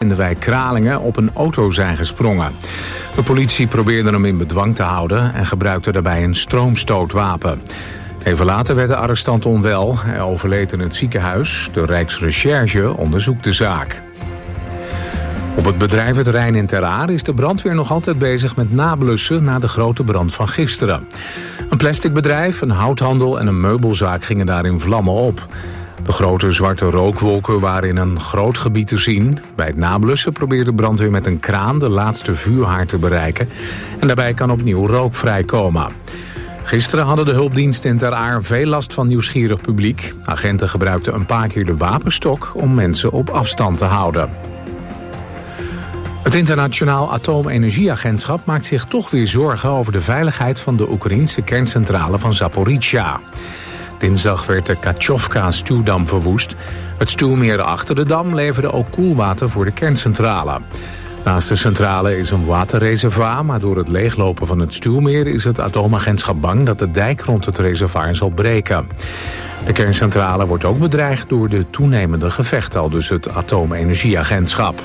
de wijk Kralingen op een auto zijn gesprongen. De politie probeerde hem in bedwang te houden en gebruikte daarbij een stroomstootwapen. Even later werd de arrestant onwel. Hij overleed in het ziekenhuis. De Rijksrecherche onderzoekt de zaak. Op het bedrijventerrein in Ter Aar is de brandweer nog altijd bezig met nablussen na de grote brand van gisteren. Een plasticbedrijf, een houthandel en een meubelzaak gingen daar in vlammen op. De grote zwarte rookwolken waren in een groot gebied te zien. Bij het nablussen probeert de brandweer met een kraan de laatste vuurhaard te bereiken. En daarbij kan opnieuw rook vrijkomen. Gisteren hadden de hulpdiensten in Ter Aar veel last van nieuwsgierig publiek. Agenten gebruikten een paar keer de wapenstok om mensen op afstand te houden. Het Internationaal Atoomenergieagentschap maakt zich toch weer zorgen over de veiligheid van de Oekraïnse kerncentrale van Zaporizhzhia. Dinsdag werd de Kachovka-stuwdam verwoest. Het stuwmeer achter de dam leverde ook koelwater voor de kerncentrale. Naast de centrale is een waterreservoir, maar door het leeglopen van het stuwmeer is het atoomagentschap bang dat de dijk rond het reservoir zal breken. De kerncentrale wordt ook bedreigd door de toenemende gevechten, aldus het Atoomenergieagentschap.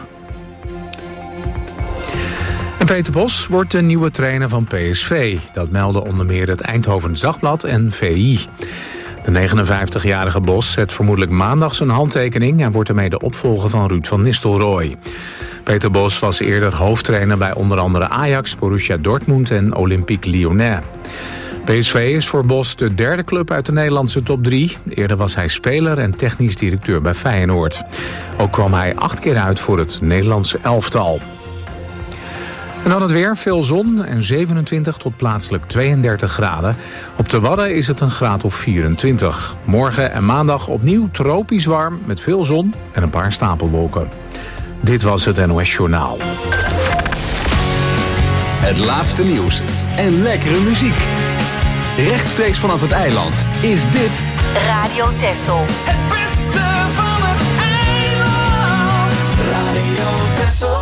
En Peter Bos wordt de nieuwe trainer van PSV. Dat melden onder meer het Eindhovens Dagblad en VI. De 59-jarige Bos zet vermoedelijk maandag zijn handtekening en wordt ermee de opvolger van Ruud van Nistelrooy. Peter Bos was eerder hoofdtrainer bij onder andere Ajax, Borussia Dortmund en Olympique Lyonnais. PSV is voor Bos de derde club uit de Nederlandse top 3. Eerder was hij speler en technisch directeur bij Feyenoord. Ook kwam hij 8 keer uit voor het Nederlandse elftal. En dan het weer, veel zon en 27 tot plaatselijk 32 graden. Op de Wadden is het een graad of 24. Morgen en maandag opnieuw tropisch warm met veel zon en een paar stapelwolken. Dit was het NOS Journaal. Het laatste nieuws en lekkere muziek. Rechtstreeks vanaf het eiland is dit Radio Texel. Het beste van het eiland. Radio Texel.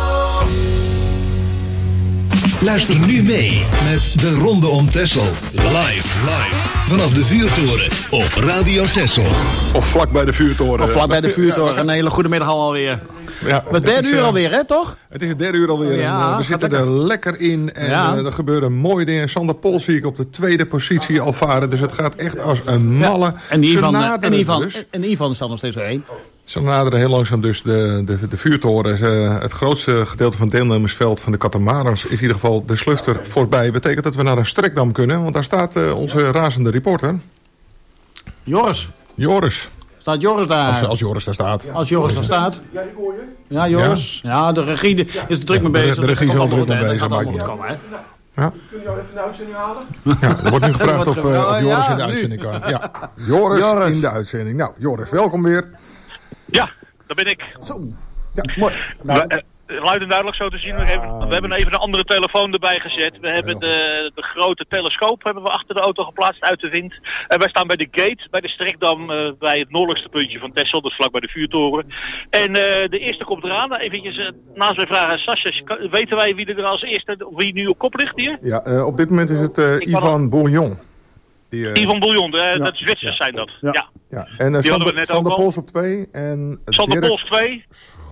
Luister nu mee met de Ronde om Texel. Live vanaf de vuurtoren op Radio Texel. Of vlak bij de vuurtoren. Of vlak bij de vuurtoren. Een hele goede middag alweer. Ja, het derde uur alweer, hè, toch? Het is het derde uur alweer. Ja, en, we zitten er lekker in. En er gebeuren mooie dingen. Sander Pol zie ik op de tweede positie al varen. Dus het gaat echt als een malle. Ja. En Ivan staat nog steeds weer heen. Ze naderen heel langzaam dus de vuurtoren. Het grootste gedeelte van het deelnemersveld van de Catamarans is in ieder geval de Slufter voorbij. Betekent dat we naar een strekdam kunnen. Want daar staat onze razende reporter. Joris. Staat Joris daar? Als Joris daar staat. Als Joris daar staat. Ja, ik hoor je. Ja, Joris. Ja, de regie is er druk mee bezig. De regie is al druk mee bezig. Maakt niet uit. Ja. Kun je jou even in de uitzending halen? Ja, er wordt nu gevraagd of Joris in de uitzending kan. Ja, Joris in de uitzending. Nou, Joris, welkom weer. Ja, daar ben ik. Zo. Ja, mooi. Luid en duidelijk zo te zien. We hebben even een andere telefoon erbij gezet. We hebben de grote telescoop hebben we achter de auto geplaatst uit de wind. En wij staan bij de gate, bij de strekdam, bij het noordelijkste puntje van Texel. Dus vlak bij de vuurtoren. En de eerste komt eraan. Eventjes naast mij vragen, Sascha, weten wij wie er als eerste, wie nu op kop ligt hier? Ja, op dit moment is het Ivan Bouillon. Ivan Bouillon, dat Zwitsers zijn dat. Ja. En Sander Pols op 2. Sander Pols 2.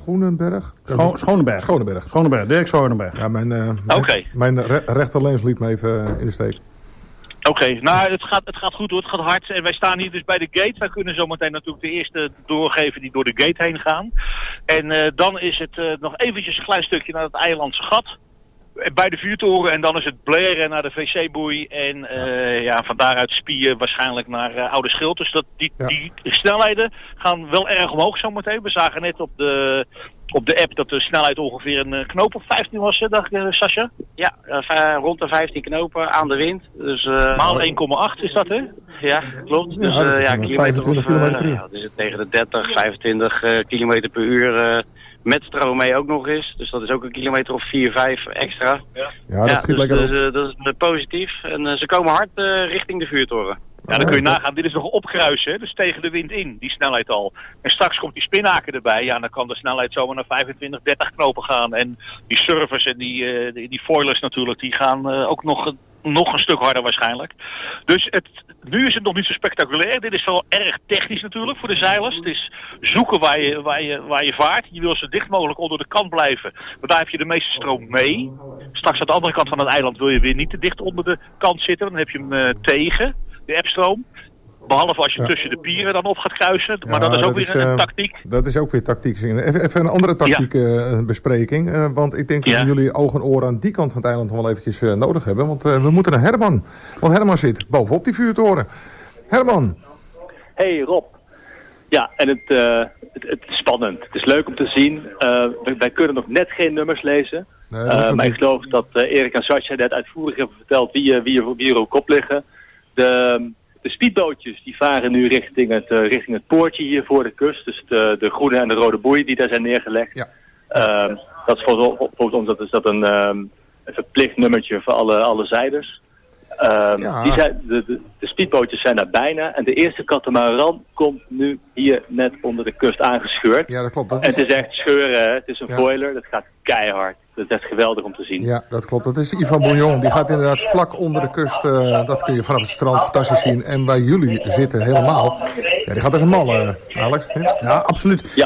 Schoonenberg. Dirk Schoonenberg. Ja, mijn rechterlens liet me even in de steek. Oké, nou het gaat goed hoor, het gaat hard. En wij staan hier dus bij de gate. Wij kunnen zometeen natuurlijk de eerste doorgeven die door de gate heen gaan. En dan is het nog eventjes een klein stukje naar het eilandse gat. Bij de vuurtoren en dan is het blaren naar de wc-boei en van daaruit spieren waarschijnlijk naar Oude Schild. Dus die snelheden gaan wel erg omhoog zometeen. We zagen net op de app dat de snelheid ongeveer een knoop of 15 was, dacht Sascha? Ja, rond de 15 knopen aan de wind. Dus, maal 1,8 is dat, hè? Ja, klopt. Dus 25 km per uur. Dus tegen de 30, 25 km per uur... met stroom mee ook nog eens. Dus dat is ook een kilometer of 4, 5 extra. Ja, dat schiet lekker op. Dus dat is positief. En ze komen hard richting de vuurtoren. Ja, dan kun je nagaan. Dit is nog opkruisen, hè? Dus tegen de wind in, die snelheid al. En straks komt die spinhaken erbij. Ja, dan kan de snelheid zomaar naar 25, 30 knopen gaan. En die surfers en die foilers natuurlijk, die gaan ook nog nog een stuk harder waarschijnlijk. Dus nu is het nog niet zo spectaculair. Dit is wel erg technisch natuurlijk voor de zeilers. Het is zoeken waar je vaart. Je wil zo dicht mogelijk onder de kant blijven. Maar daar heb je de meeste stroom mee. Straks aan de andere kant van het eiland wil je weer niet te dicht onder de kant zitten. Dan heb je hem tegen, de appstroom. Behalve als je tussen de pieren dan op gaat kruisen. Maar dat is ook weer een tactiek. Dat is ook weer tactiek. Even een andere tactiek bespreking. Want ik denk dat jullie ogen en oren aan die kant van het eiland nog wel eventjes nodig hebben. Want we moeten naar Herman. Want Herman zit bovenop die vuurtoren. Herman. Hey Rob. Ja, en het is spannend. Het is leuk om te zien. Wij kunnen nog net geen nummers lezen. Nee, maar ik geloof dat Erik en Sascha net uitvoerig hebben verteld wie er op kop liggen. De speedbootjes die varen nu richting het poortje hier voor de kust. Dus de groene en de rode boei die daar zijn neergelegd. Ja. Dat is volgens ons een verplicht nummertje voor alle zeilers. De speedbootjes zijn daar bijna. En de eerste katamaran komt nu hier net onder de kust aangescheurd. Ja, dat klopt. En het is echt scheuren, hè? Het is een foiler. Dat gaat keihard. Dat is echt geweldig om te zien. Ja, dat klopt. Dat is Yvan Bouillon. Die gaat inderdaad vlak onder de kust. Dat kun je vanaf het strand fantastisch zien. En waar jullie zitten helemaal. Ja, die gaat als een mal, Alex. Ja, absoluut. Ja.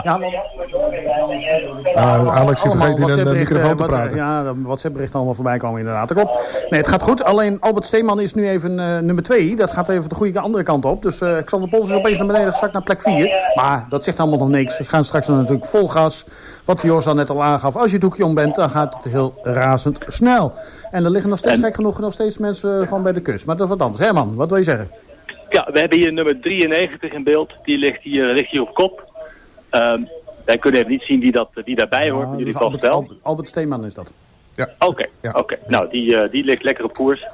Alex, die vergeet in een microfoon te praten. Ja, de WhatsApp-berichten allemaal voorbij komen inderdaad. Dat klopt. Nee, het gaat goed. Alleen Albert Steeman is nu even nummer 2. Dat gaat even de goede andere kant op. Dus Xander Pols is opeens naar beneden gezakt naar plek 4. Maar dat zegt allemaal nog niks. We gaan straks dan natuurlijk vol gas. Wat Jos al net al aangaf. Als je doekje om bent, dan gaat het heel razend snel. En er liggen nog steeds gek genoeg nog steeds mensen gewoon bij de kust. Maar dat is wat anders. Herman, wat wil je zeggen? Ja, we hebben hier nummer 93 in beeld. Die ligt hier op kop. Wij kunnen even niet zien wie daarbij hoort. Maar jullie vast wel. Albert Steeman is dat. Ja. Oké. Nou, die ligt lekker op koers.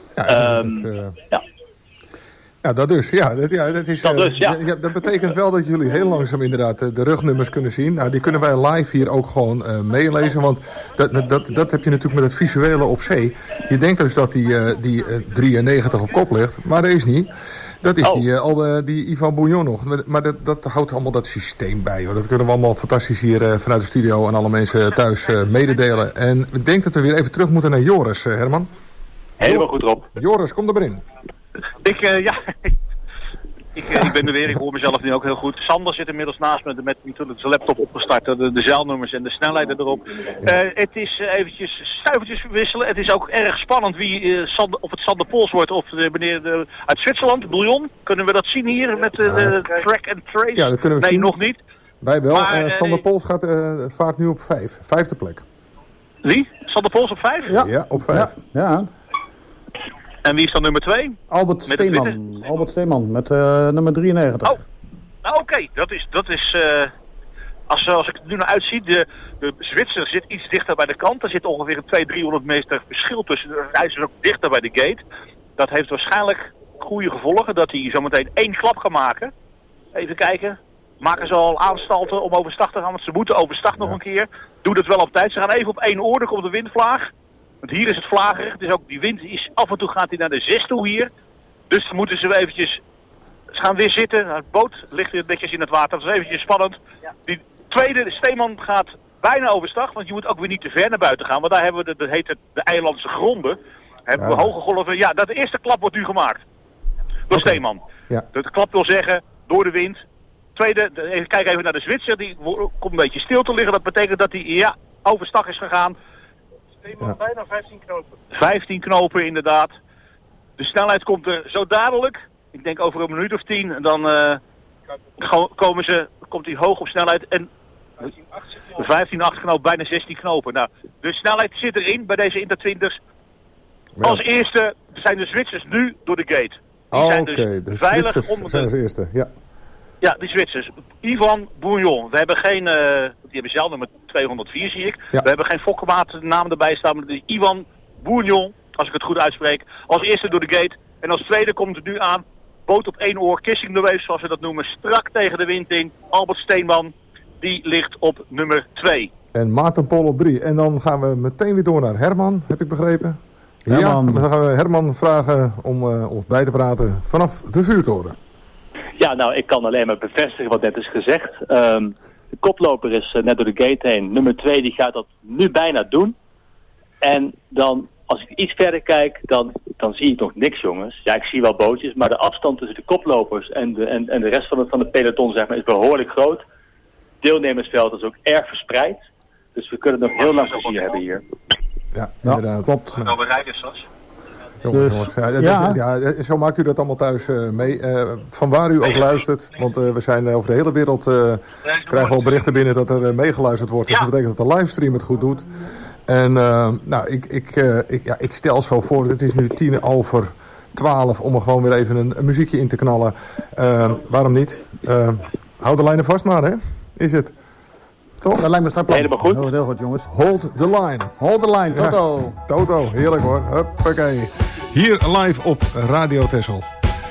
Ja, dat dus. Dat betekent wel dat jullie heel langzaam inderdaad de rugnummers kunnen zien. Nou, die kunnen wij live hier ook gewoon meelezen. Want dat heb je natuurlijk met het visuele op zee. Je denkt dus dat die 93 op kop ligt, maar dat is niet. Dat is die Yvan Bouillon nog. Maar dat houdt allemaal dat systeem bij. Hoor. Dat kunnen we allemaal fantastisch hier vanuit de studio aan alle mensen thuis mededelen. En ik denk dat we weer even terug moeten naar Joris, Herman. Helemaal goed, Rob. Joris, kom er maar in. Ik ben er weer, ik hoor mezelf nu ook heel goed. Sander zit inmiddels naast me met natuurlijk zijn laptop opgestart, de zeilnummers en de snelheden erop. Het is eventjes stuivertjes wisselen. Het is ook erg spannend of het Sander Pols wordt of meneer uit Zwitserland, Bouillon. Kunnen we dat zien hier met de track and trace? Ja, dat kunnen we zien. Nee, nog niet. Wij wel. Maar, Sander Pols vaart nu op 5e plek. Wie? Sander Pols op 5? Ja, op 5. Ja. En wie is dan nummer 2? Albert Steeman met nummer 93. Oh, nou oké. Dat is als ik het nu naar uitzie, de Zwitser zit iets dichter bij de kant. Er zit ongeveer een 200-300 meter verschil tussen. Hij is dus ook dichter bij de gate. Dat heeft waarschijnlijk goede gevolgen, dat hij zometeen 1 klap gaat maken. Even kijken. Maken ze al aanstalten om overstag te gaan, want ze moeten overstag nog een keer. Doe dat wel op tijd. Ze gaan even op 1 oor, dan komt de windvlaag. Want hier is het vlagerig, dus ook die wind is af en toe gaat hij naar de 6 toe hier. Dus dan moeten ze eventjes, ze gaan weer zitten. De boot ligt weer netjes in het water, dat is eventjes spannend. Ja. Die tweede, de Steeman gaat bijna overstag, want je moet ook weer niet te ver naar buiten gaan. Want daar hebben we, dat heet het, de eilandse gronden. Hebben we hoge golven. Ja, dat de eerste klap wordt nu gemaakt. Door Steeman. Ja. De klap wil zeggen, door de wind. Tweede, kijk even naar de Zwitser, die komt een beetje stil te liggen. Dat betekent dat hij, overstag is gegaan. Bijna 15 knopen. 15 knopen inderdaad. De snelheid komt er zo dadelijk. Ik denk over een minuut of 10. En dan komt hij hoog op snelheid. En 15,8 knoop, bijna 16 knopen. Nou, de snelheid zit erin bij deze Inter-20's. Als eerste zijn de Zwitsers nu door de gate. Die zijn dus de veilig Zwitsers onder zijn als eerste, ja. Ja, die Zwitsers. Yvan Bouillon. We hebben geen, die hebben zelf nummer 204 zie ik. Ja. We hebben geen Fokkemaat naam erbij staan. Maar de Yvan Bouillon, als ik het goed uitspreek, als eerste door de gate. En als tweede komt het nu aan. Boot op 1 oor, kissing the waves zoals we dat noemen. Strak tegen de wind in. Albert Steeman, die ligt op nummer 2. En Maarten Pol op 3. En dan gaan we meteen weer door naar Herman, heb ik begrepen. Herman. Ja, dan gaan we Herman vragen om ons bij te praten vanaf de vuurtoren. Ja, nou, ik kan alleen maar bevestigen wat net is gezegd. De koploper is net door de gate heen. Nummer 2 die gaat dat nu bijna doen. En dan als ik iets verder kijk, dan zie ik nog niks, jongens. Ja, ik zie wel bootjes, maar de afstand tussen de koplopers en de rest van de peloton, zeg maar, is behoorlijk groot. Deelnemersveld is ook erg verspreid. Dus we kunnen nog heel lang plezier hebben hier. Ja, inderdaad. Klopt. Wel bereiden, Sas. Jongens. Zo maakt u dat allemaal thuis mee. Van waar u ook luistert. Want we zijn over de hele wereld... krijgen we al berichten binnen dat er meegeluisterd wordt. Dus dat betekent dat de livestream het goed doet. En ik stel zo voor... Het is nu 12:10 om er gewoon weer even een muziekje in te knallen. Waarom niet? Hou de lijnen vast maar, hè? Is het? Toch? Dat lijkt me straks helemaal goed. Heel goed, jongens. Hold the line. Hold the line, Toto. Ja, Toto, heerlijk hoor. Huppakee. Hier live op Radio Texel.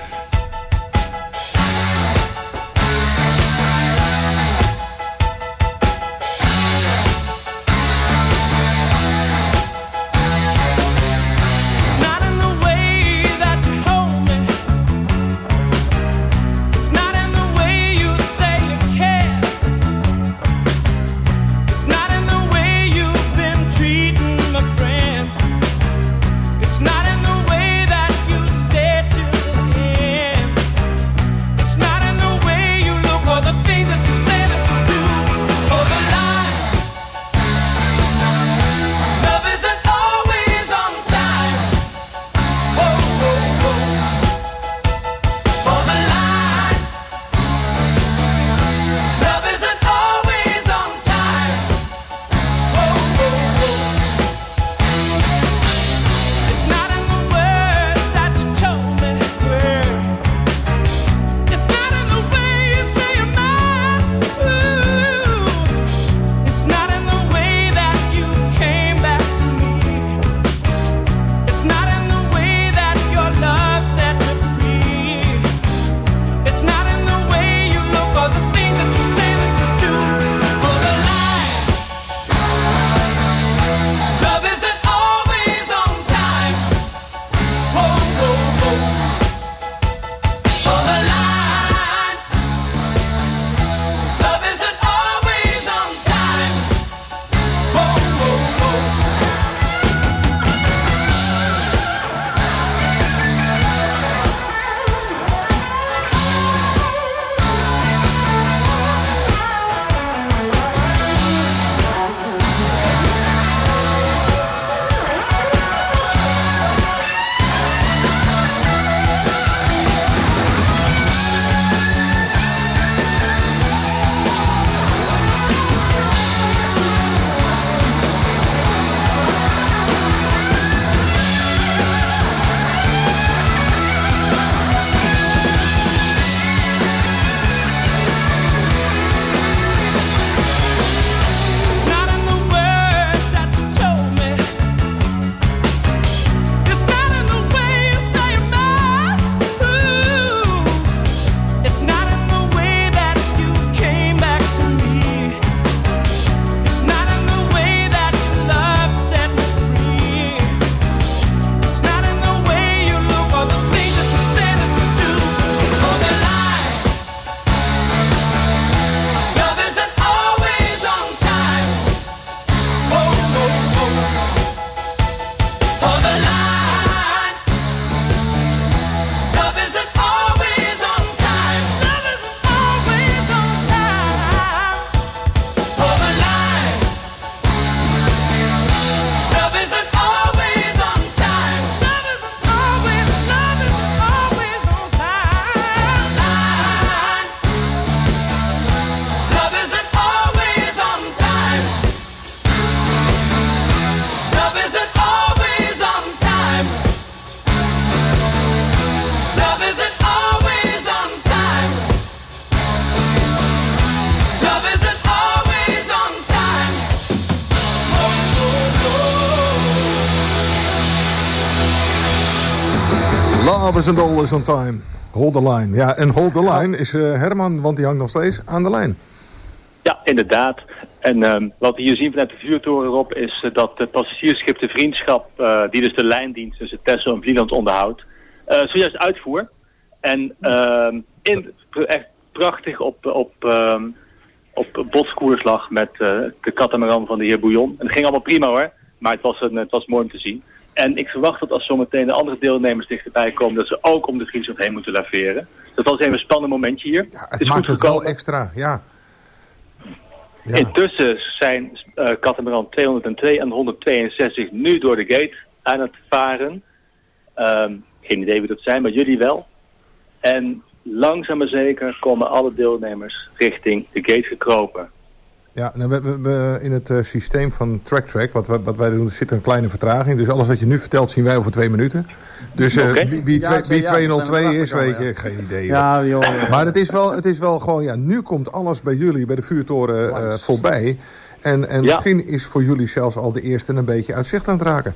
Love is always on time. Hold the line. Ja, en hold the line is Herman, want die hangt nog steeds aan de lijn. Ja, inderdaad. En wat we hier zien vanuit de vuurtoren erop is dat de passagiersschip de Vriendschap, die dus de lijndienst tussen Texel en Vlieland onderhoudt, zojuist uitvoer. En echt prachtig op botskoers lag met de katamaran van de heer Bouillon. En het ging allemaal prima hoor, maar het was mooi om te zien. En ik verwacht dat als zometeen de andere deelnemers dichterbij komen, dat ze ook om de Friesland heen moeten laveren. Dat was even een spannend momentje hier. Ja, het maakt het wel extra, ja. Intussen zijn Catamaran 202 en 162 nu door de gate aan het varen. Geen idee wie dat zijn, maar jullie wel. En langzaam maar zeker komen alle deelnemers richting de gate gekropen. Ja, nou, we in het systeem van TrackTrack, wat wij doen, zit een kleine vertraging. Dus alles wat je nu vertelt zien wij over 2 minuten. Dus wie 202 is, weet je, geen idee. Ja, joh. Maar het is wel gewoon, ja, nu komt alles bij jullie, bij de vuurtoren voorbij. En misschien is voor jullie zelfs al de eerste een beetje uit zicht aan het raken.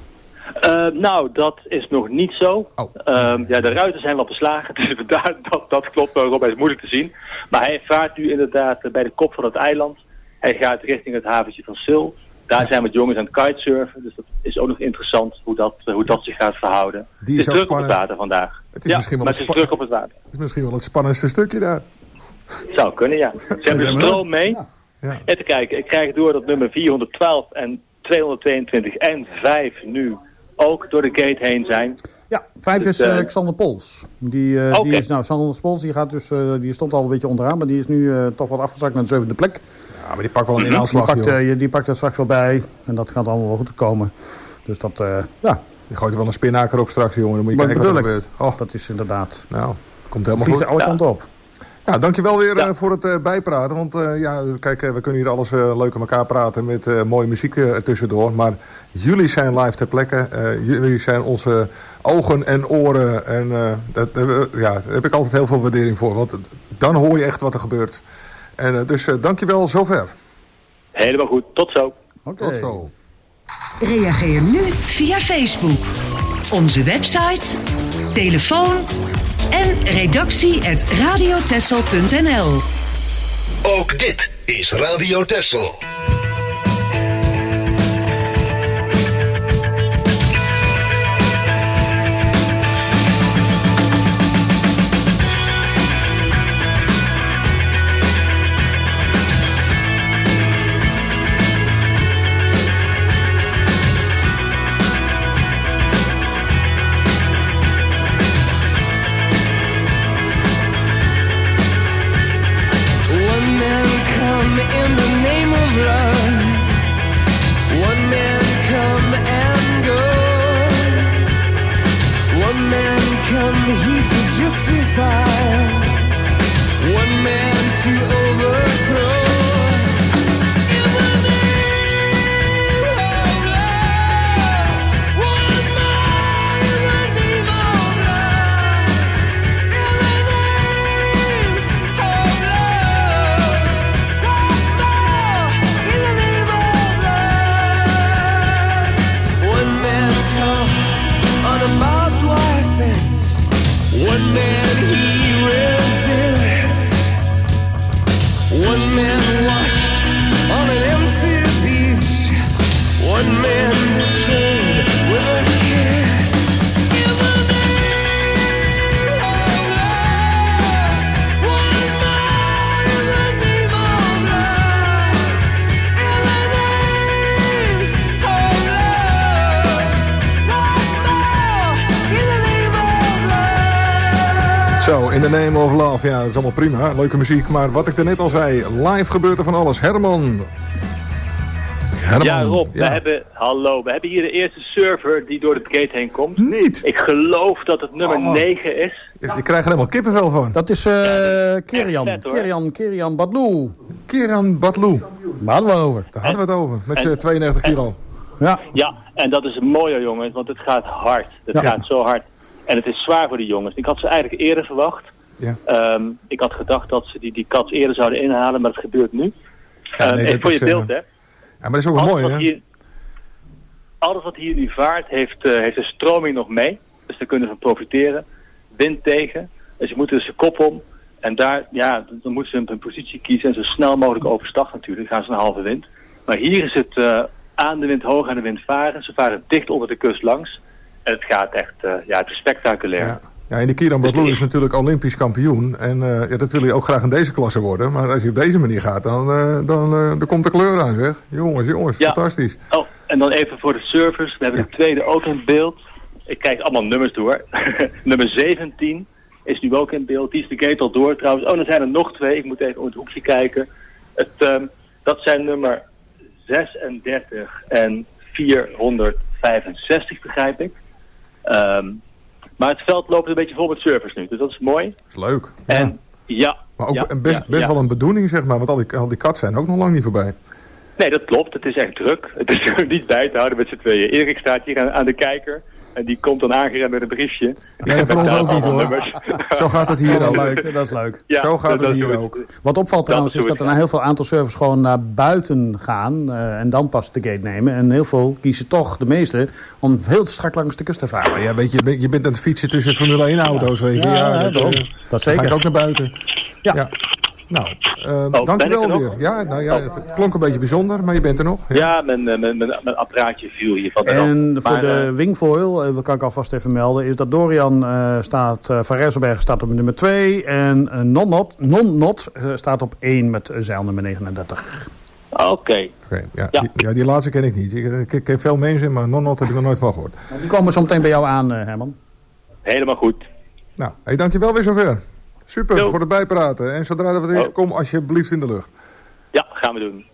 Nou, dat is nog niet zo. De ruiten zijn wel beslagen, dus dat klopt. Rob, is moeilijk te zien. Maar hij vaart nu inderdaad bij de kop van het eiland. Hij gaat richting het haventje van Sil. Daar zijn we jongens aan het kitesurfen. Dus dat is ook nog interessant hoe dat zich gaat verhouden. Het is druk op het water vandaag. Het is druk op het water. Het is misschien wel het spannendste stukje daar. Zou kunnen, ja. Ze hebben de stroom mee. Ja. En te kijken, ik krijg door dat nummer 412 en 222 en 5 nu ook door de gate heen zijn. Ja, 5 is Xander Pols. Die is Xander Pols, die stond al een beetje onderaan, maar die is nu toch wat afgezakt naar de 7e plek. Ja, maar die pakt wel een inhaalslag. Die pakt er straks wel bij en dat gaat allemaal wel goed komen. Dus dat, Je gooit er wel een spinnaker op straks, jongen. Dan moet je kijken wat er gebeurt. Oh, dat is inderdaad. Nou, komt helemaal goed. Alle kanten op. Ja, dankjewel weer voor het bijpraten. Want kijk, we kunnen hier alles leuk aan elkaar praten met mooie muziek tussendoor. Maar jullie zijn live ter plekke. Jullie zijn onze ogen en oren. En daar heb ik altijd heel veel waardering voor. Want dan hoor je echt wat er gebeurt. En dus dankjewel zover. Helemaal goed. Tot zo. Okay. Tot zo. Reageer nu via Facebook. Onze website, telefoon en redactie@radiotessel.nl. Ook dit is Radio Texel. Zo, In the Name of Love. Ja, dat is allemaal prima. Leuke muziek. Maar wat ik er net al zei, live gebeurt er van alles. Herman. Ja, Rob, ja. We hebben hier de eerste server die door de gate heen komt. Niet? Ik geloof dat het nummer 9 is. Ik krijg er helemaal kippenvel van. Dat is Kerian Badlou. Kerian Badlou. Daar hadden we over. Daar hadden we het over. Met 92 kilo. Ja, en dat is mooi, jongens, want het gaat hard. Het gaat zo hard. En het is zwaar voor de jongens. Ik had ze eigenlijk eerder verwacht. Ja. Ik had gedacht dat ze die kats eerder zouden inhalen, maar het gebeurt nu. En voor je beeld, hè. Ja, maar dat is ook wel mooi, hè? Alles wat hier nu vaart, heeft de stroming nog mee. Dus daar kunnen ze van profiteren. Wind tegen. Dus je moet dus de kop om. En daar, dan moeten ze een positie kiezen. En zo snel mogelijk overstag natuurlijk. Dan gaan ze een halve wind. Maar hier is het aan de wind hoog, aan de wind varen. Ze varen dicht onder de kust langs. En het gaat echt, het is spectaculair. Ja, en die Kerian Badlou is natuurlijk Olympisch kampioen. En dat wil je ook graag in deze klasse worden. Maar als je op deze manier gaat, dan komt de kleur aan, zeg. Jongens, fantastisch. Oh, en dan even voor de servers. We hebben de tweede ook in beeld. Ik kijk allemaal nummers door. Nummer 17 is nu ook in beeld. Die is de gate al door trouwens. Oh, dan zijn er nog 2. Ik moet even om het hoekje kijken. Dat zijn nummer 36 en 465, begrijp ik. Maar het veld loopt een beetje vol met servers nu. Dus dat is mooi. Dat is leuk. En ja. Maar ook best wel een bedoeling, zeg maar. Want al die kat zijn ook nog lang niet voorbij. Nee, dat klopt. Het is echt druk. Het is niet bij te houden met z'n tweeën. Erik staat hier aan de kijker. En die komt dan aangerend met een briefje. Ja, voor ons ook niet hoor. Zo gaat het hier ook. Leuk, dat is leuk. Ja, zo gaat het hier ook. Wat opvalt trouwens is dat er een heel veel aantal servers gewoon naar buiten gaan. En dan pas de gate nemen. En heel veel kiezen toch, de meeste, om heel strak langs de kust te varen. Ja, weet je bent aan het fietsen tussen Formule 1 auto's, weet je. Ja, dat zeker. Ga ik ook naar buiten. Ja. Nou, dankjewel weer. Ja, nou ja, het klonk een beetje bijzonder, maar je bent er nog. Ja, mijn apparaatje viel hier van de En voor de wingfoil, kan ik alvast even melden, is dat Dorian van Rijsselberg staat op nummer 2 en Non-Not staat op 1 met zeil nummer 39. Oké. Ja, die laatste ken ik niet. Ik ken veel mensen, maar Non-Not heb ik nog nooit van gehoord. Die komen zo meteen bij jou aan, Herman. Helemaal goed. Nou, dankjewel weer zover. Super, voor het bijpraten. En zodra er wat is, kom alsjeblieft in de lucht. Ja, gaan we doen.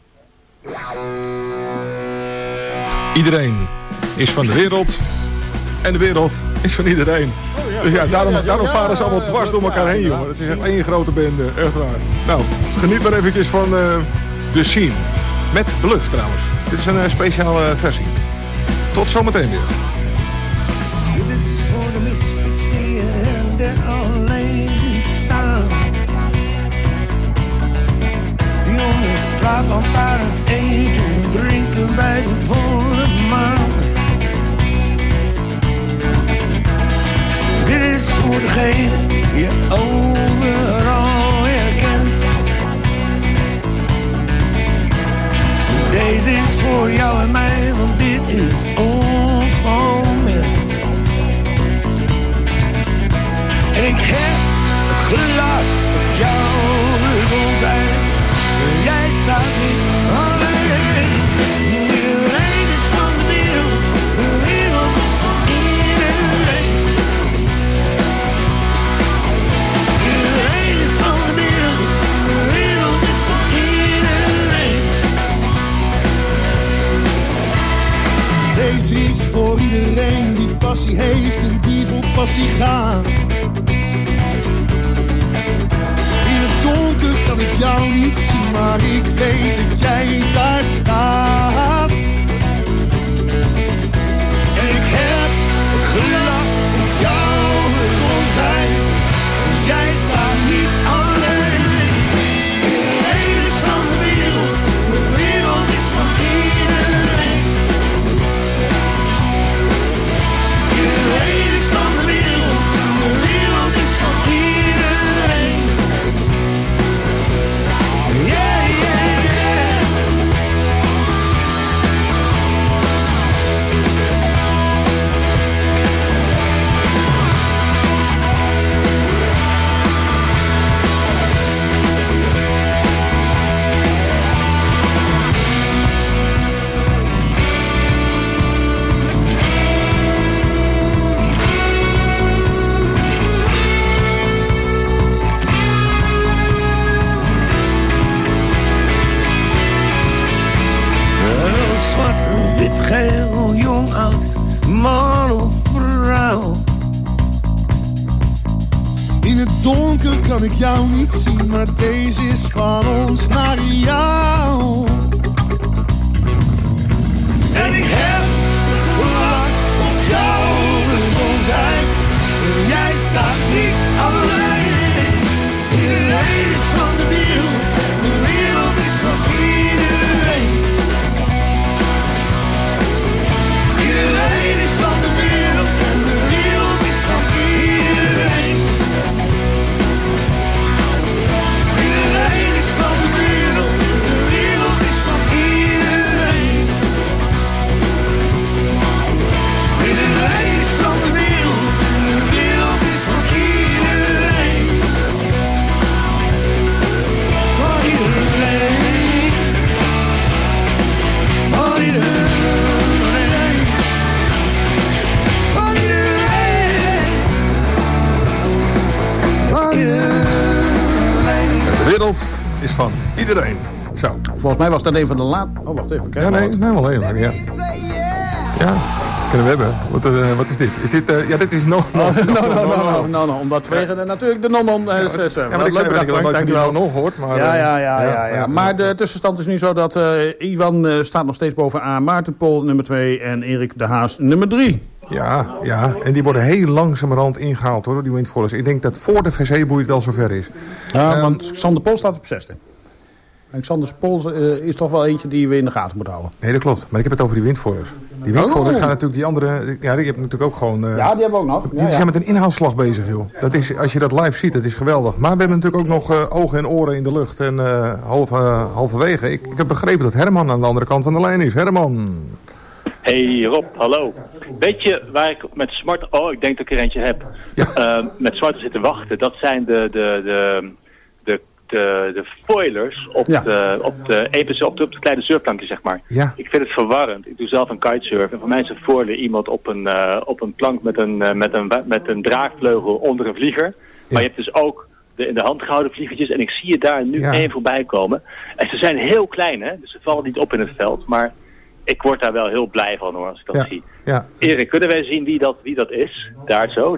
Iedereen is van de wereld. En de wereld is van iedereen. Dus ja, daarom varen ze allemaal dwars door elkaar heen, jongen. Het is echt één grote bende, echt waar. Nou, geniet maar eventjes van de scene. Met Bluff trouwens. Dit is een speciale versie. Tot zometeen weer. Dit is voor de misfits die er der alleen ziet staan. Die onder straatlantaarns eten en drinken bij de volle maan. Dit is voor degene die je overal herkent. Deze is voor jou en mij, want dit is ons moment. En ik heb het glas op jouw gezondheid. Jij staat niet alleen. Iedereen is van de wereld is van iedereen. Iedereen is van de wereld is van iedereen. Deze is voor iedereen die passie heeft en die vol passie gaat. In het donker kan ik jou niet zien, maar ik weet dat jij daar staat. En ik heb het glas op jouw gezondheid. Jij staat niet alleen. Iedereen is van de wereld is van iedereen. Iedereen is van de wereld is van iedereen. Yeah, yeah, yeah. Zwart, wit, geel, jong, oud, man of vrouw. In het donker kan ik jou niet zien, maar deze is van ons naar jou. En ik heb glas op jouw gezondheid. Jij staat niet alleen. Iedereen is van de wereld is van iedereen. Iedereen is van de wereld en de wereld is van iedereen. Iedereen is van de wereld is van Iedereen. Zo. Volgens mij was dat een van de laatste... Oh, wacht even. Kijk wel even. Ja. Ja. Kunnen we hebben. Wat is dit? Is dit... ja, dit is no. Omdat vanwege natuurlijk de non-non... Ja, maar ik zei dat ik al nooit van die non hoort. Maar, ja. Maar de tussenstand is nu zo dat Ivan staat nog steeds bovenaan. Maarten Pol nummer 2 en Erik de Haas nummer 3. Ja. En die worden heel langzamerhand ingehaald hoor, die windvollers. Ik denk dat voor de VC-boei het al zover is. Ja, want Xander Pol staat op 6e. En Xander Pol is toch wel eentje die we in de gaten moeten houden. Nee, dat klopt. Maar ik heb het over die windvollers. Die windvollers gaan natuurlijk die andere... Ja, die hebben natuurlijk ook gewoon... ja, die hebben we ook nog. Die zijn met een inhaalslag bezig, joh. Dat is, als je dat live ziet, dat is geweldig. Maar we hebben natuurlijk ook nog ogen en oren in de lucht. En halverwege. Ik heb begrepen dat Herman aan de andere kant van de lijn is. Herman. Hey Rob, hallo. Weet je waar ik met Smart... Oh, ik denk dat ik er eentje heb. Ja. Met Smart zitten wachten. Dat zijn de foilers op de kleine surfplankje, zeg maar. Ja. Ik vind het verwarrend. Ik doe zelf een kitesurf. En voor mij is een foiler iemand op een plank met een draagvleugel onder een vlieger. Ja. Maar je hebt dus ook de in de hand gehouden vliegertjes. En ik zie je daar nu één voorbij komen. En ze zijn heel klein, hè. Dus ze vallen niet op in het veld. Maar ik word daar wel heel blij van, hoor, als ik dat zie. Ja. Erik, kunnen wij zien wie dat is? Daar zo,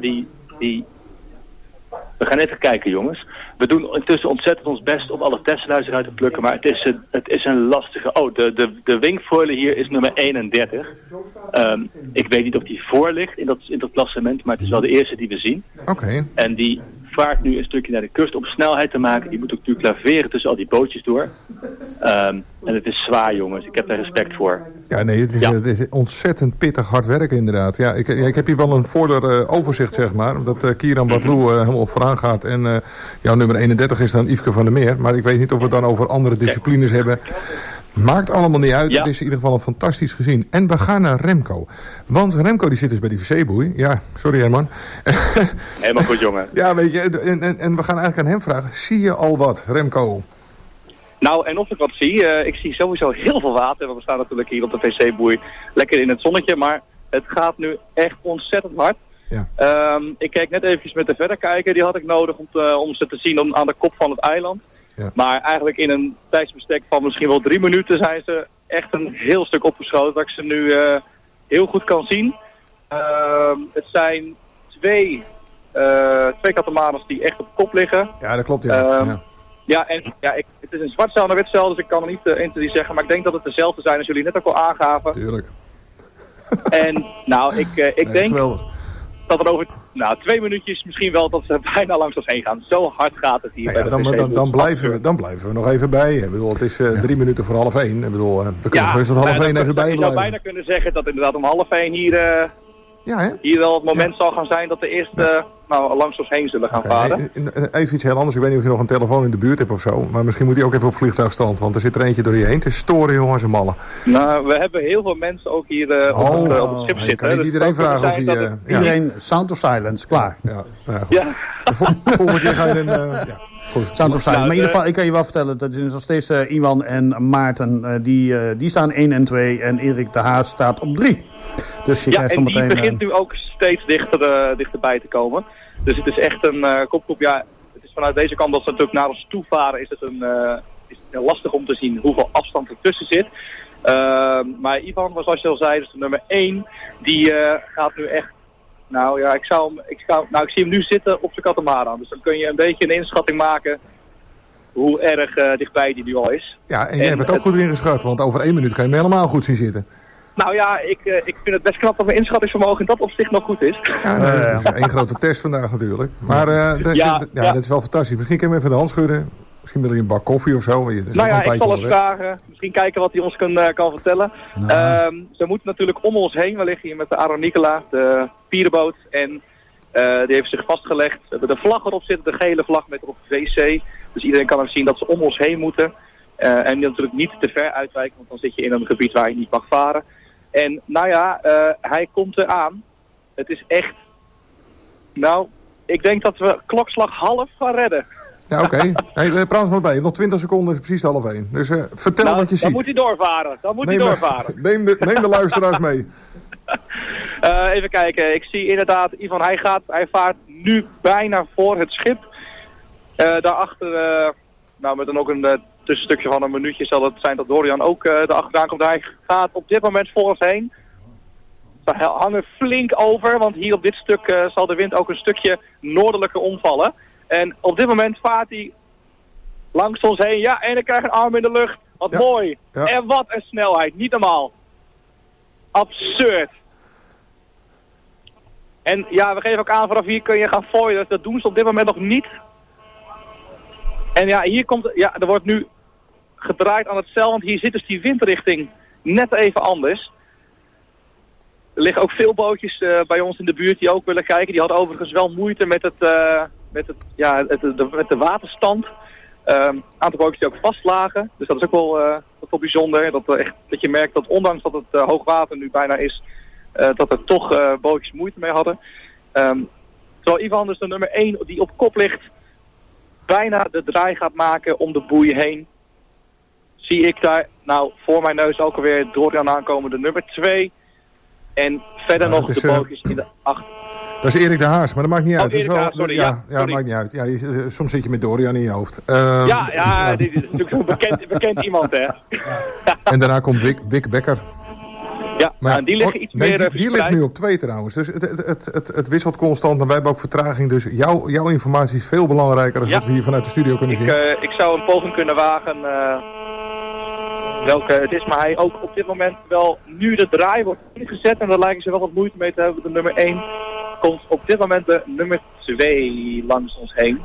We gaan even kijken, jongens. We doen intussen ontzettend ons best om alle testluizen eruit te plukken, maar het is een lastige... Oh, de wingfoiler hier is nummer 31. Ik weet niet of die voor ligt in dat klassement, maar het is wel de eerste die we zien. Oké. En die vaart nu een stukje naar de kust om snelheid te maken. Die moet ook natuurlijk laveren tussen al die bootjes door. En het is zwaar, jongens. Ik heb daar respect voor. Ja, nee, het is ontzettend pittig hard werken inderdaad. Ja, ik heb hier wel een voordeel overzicht, zeg maar. Dat Kieran Batlou helemaal vooraan gaat. En jouw nummer 31 is dan Yveske van der Meer. Maar ik weet niet of we het dan over andere disciplines hebben. Maakt allemaal niet uit. Het is in ieder geval een fantastisch gezien. En we gaan naar Remco. Want Remco die zit dus bij die VC-boei. Ja, sorry Herman. Helemaal goed, jongen. Ja, weet je. En we gaan eigenlijk aan hem vragen. Zie je al wat, Remco? Nou, en of ik wat zie, ik zie sowieso heel veel water. Want we staan natuurlijk hier op de VC-boei lekker in het zonnetje. Maar het gaat nu echt ontzettend hard. Ja. Ik keek net eventjes met de verderkijker. Die had ik nodig om ze te zien aan de kop van het eiland. Ja. Maar eigenlijk in een tijdsbestek van misschien wel 3 minuten zijn ze echt een heel stuk opgeschoten. Dat ik ze nu heel goed kan zien. Het zijn twee katamarans die echt op kop liggen. Ja, dat klopt. Ja. Het is een zwart zeil en een wit zeil, dus ik kan er niet 1, 2, 3 zeggen. Maar ik denk dat het dezelfde zijn als jullie net ook al aangaven. Tuurlijk. En nou, ik denk geweldig. dat er over 2 minuutjes misschien wel dat ze bijna langs ons heen gaan. Zo hard gaat het hier. Dan blijven we nog even bij. Ik bedoel, het is 3 minuten voor 12:30. Ik bedoel, we kunnen heus tot 12:30 even bij blijven. Je zou bijna kunnen zeggen dat inderdaad om 12:30 hier wel het moment zal gaan zijn dat de eerste langs ons heen zullen gaan varen. Even iets heel anders. Ik weet niet of je nog een telefoon in de buurt hebt of zo. Maar misschien moet die ook even op vliegtuigstand. Want er zit er eentje door je heen te storen, jongens en mallen. Nou, we hebben heel veel mensen ook hier op het schip zitten. Kan niet iedereen vragen of hij... Iedereen, Sound of Silence, klaar. Ja. Volgende keer ga je een... Goed. Sound of Silence. Maar in ieder geval, ik kan je wel vertellen, dat is nog steeds Iwan en Maarten, die staan 1 en 2 en Erik de Haas staat op 3. Dus je krijgt en die begint nu ook steeds dichterbij te komen. Dus het is echt een kopgroep. Ja, het is vanuit deze kant, dat ze natuurlijk naar ons toe varen, is het lastig om te zien hoeveel afstand er tussen zit. Maar Ivan, zoals je al zei, dus de nummer 1, die gaat nu echt... Nou ja, ik zie hem nu zitten op zijn katamaran. Dus dan kun je een beetje een inschatting maken hoe erg dichtbij die nu al is. Ja, en jij hebt het ook goed ingeschat, want over 1 minuut kan je hem helemaal goed zien zitten. Nou ja, ik vind het best knap dat mijn inschattingsvermogen in dat opzicht nog goed is. Ja, dat is één grote test vandaag natuurlijk. Maar dat is wel fantastisch. Misschien kun je hem even de hand schudden. Misschien wil je een bak koffie of zo. Ik zal eens vragen. Misschien kijken wat hij ons kan vertellen. Ze moeten natuurlijk om ons heen. We liggen hier met de Aron Nicola, de pierenboot. En die heeft zich vastgelegd. We hebben de vlag erop zitten, de gele vlag met erop VC. Dus iedereen kan ook zien dat ze om ons heen moeten. En natuurlijk niet te ver uitwijken, want dan zit je in een gebied waar je niet mag varen. En hij komt eraan. Het is echt... Nou, ik denk dat we klokslag half gaan redden. Ja, oké. Hey, praat maar bij. Nog 20 seconden is precies 12:30. Dus vertel wat je ziet. Dan moet hij doorvaren. Neem de luisteraars mee. Even kijken. Ik zie inderdaad, Ivan, hij vaart nu bijna voor het schip. Daarachter, met dan ook een tussenstukje van een minuutje zal het zijn dat Dorian ook erachteraan komt. Hij gaat op dit moment voor ons heen. Ze hangen flink over, want hier op dit stuk zal de wind ook een stukje noordelijker omvallen. En op dit moment vaart hij langs ons heen. Ja, en ik krijg een arm in de lucht. Wat mooi. Ja. En wat een snelheid. Niet normaal. Absurd. En ja, we geven ook aan vanaf hier kun je gaan foilen. Dat doen ze op dit moment nog niet. En ja, hier komt, ja, er wordt nu gedraaid aan het zeil, want hier zit dus die windrichting net even anders. Er liggen ook veel bootjes bij ons in de buurt die ook willen kijken. Die hadden overigens wel moeite met met de waterstand. Een aantal bootjes die ook vast lagen. Dus dat is ook wel bijzonder. Dat je merkt dat ondanks dat het hoog water nu bijna is, dat er toch bootjes moeite mee hadden. Terwijl Ivan dus de nummer 1 die op kop ligt, bijna de draai gaat maken om de boei heen. Zie ik daar nou voor mijn neus ook alweer Dorian aankomen, de nummer 2. En verder nog de bootjes in de 8. Dat is Erik de Haas, maar dat maakt niet uit. Erik de Haas, sorry. Ja, maakt niet uit. Ja, soms zit je met Dorian in je hoofd. Die is natuurlijk zo'n bekend iemand, hè. En daarna komt Wick Becker. Ja, maar, en die liggen iets meer die ligt nu op 2 trouwens. Dus het wisselt constant. Maar wij hebben ook vertraging. Dus jouw informatie is veel belangrijker dan wat we hier vanuit de studio kunnen zien. Ik zou een poging kunnen wagen welke het is. Maar hij ook op dit moment wel nu de draai wordt ingezet. En daar lijken ze wel wat moeite mee te hebben. De nummer 1 komt op dit moment de nummer 2 langs ons heen.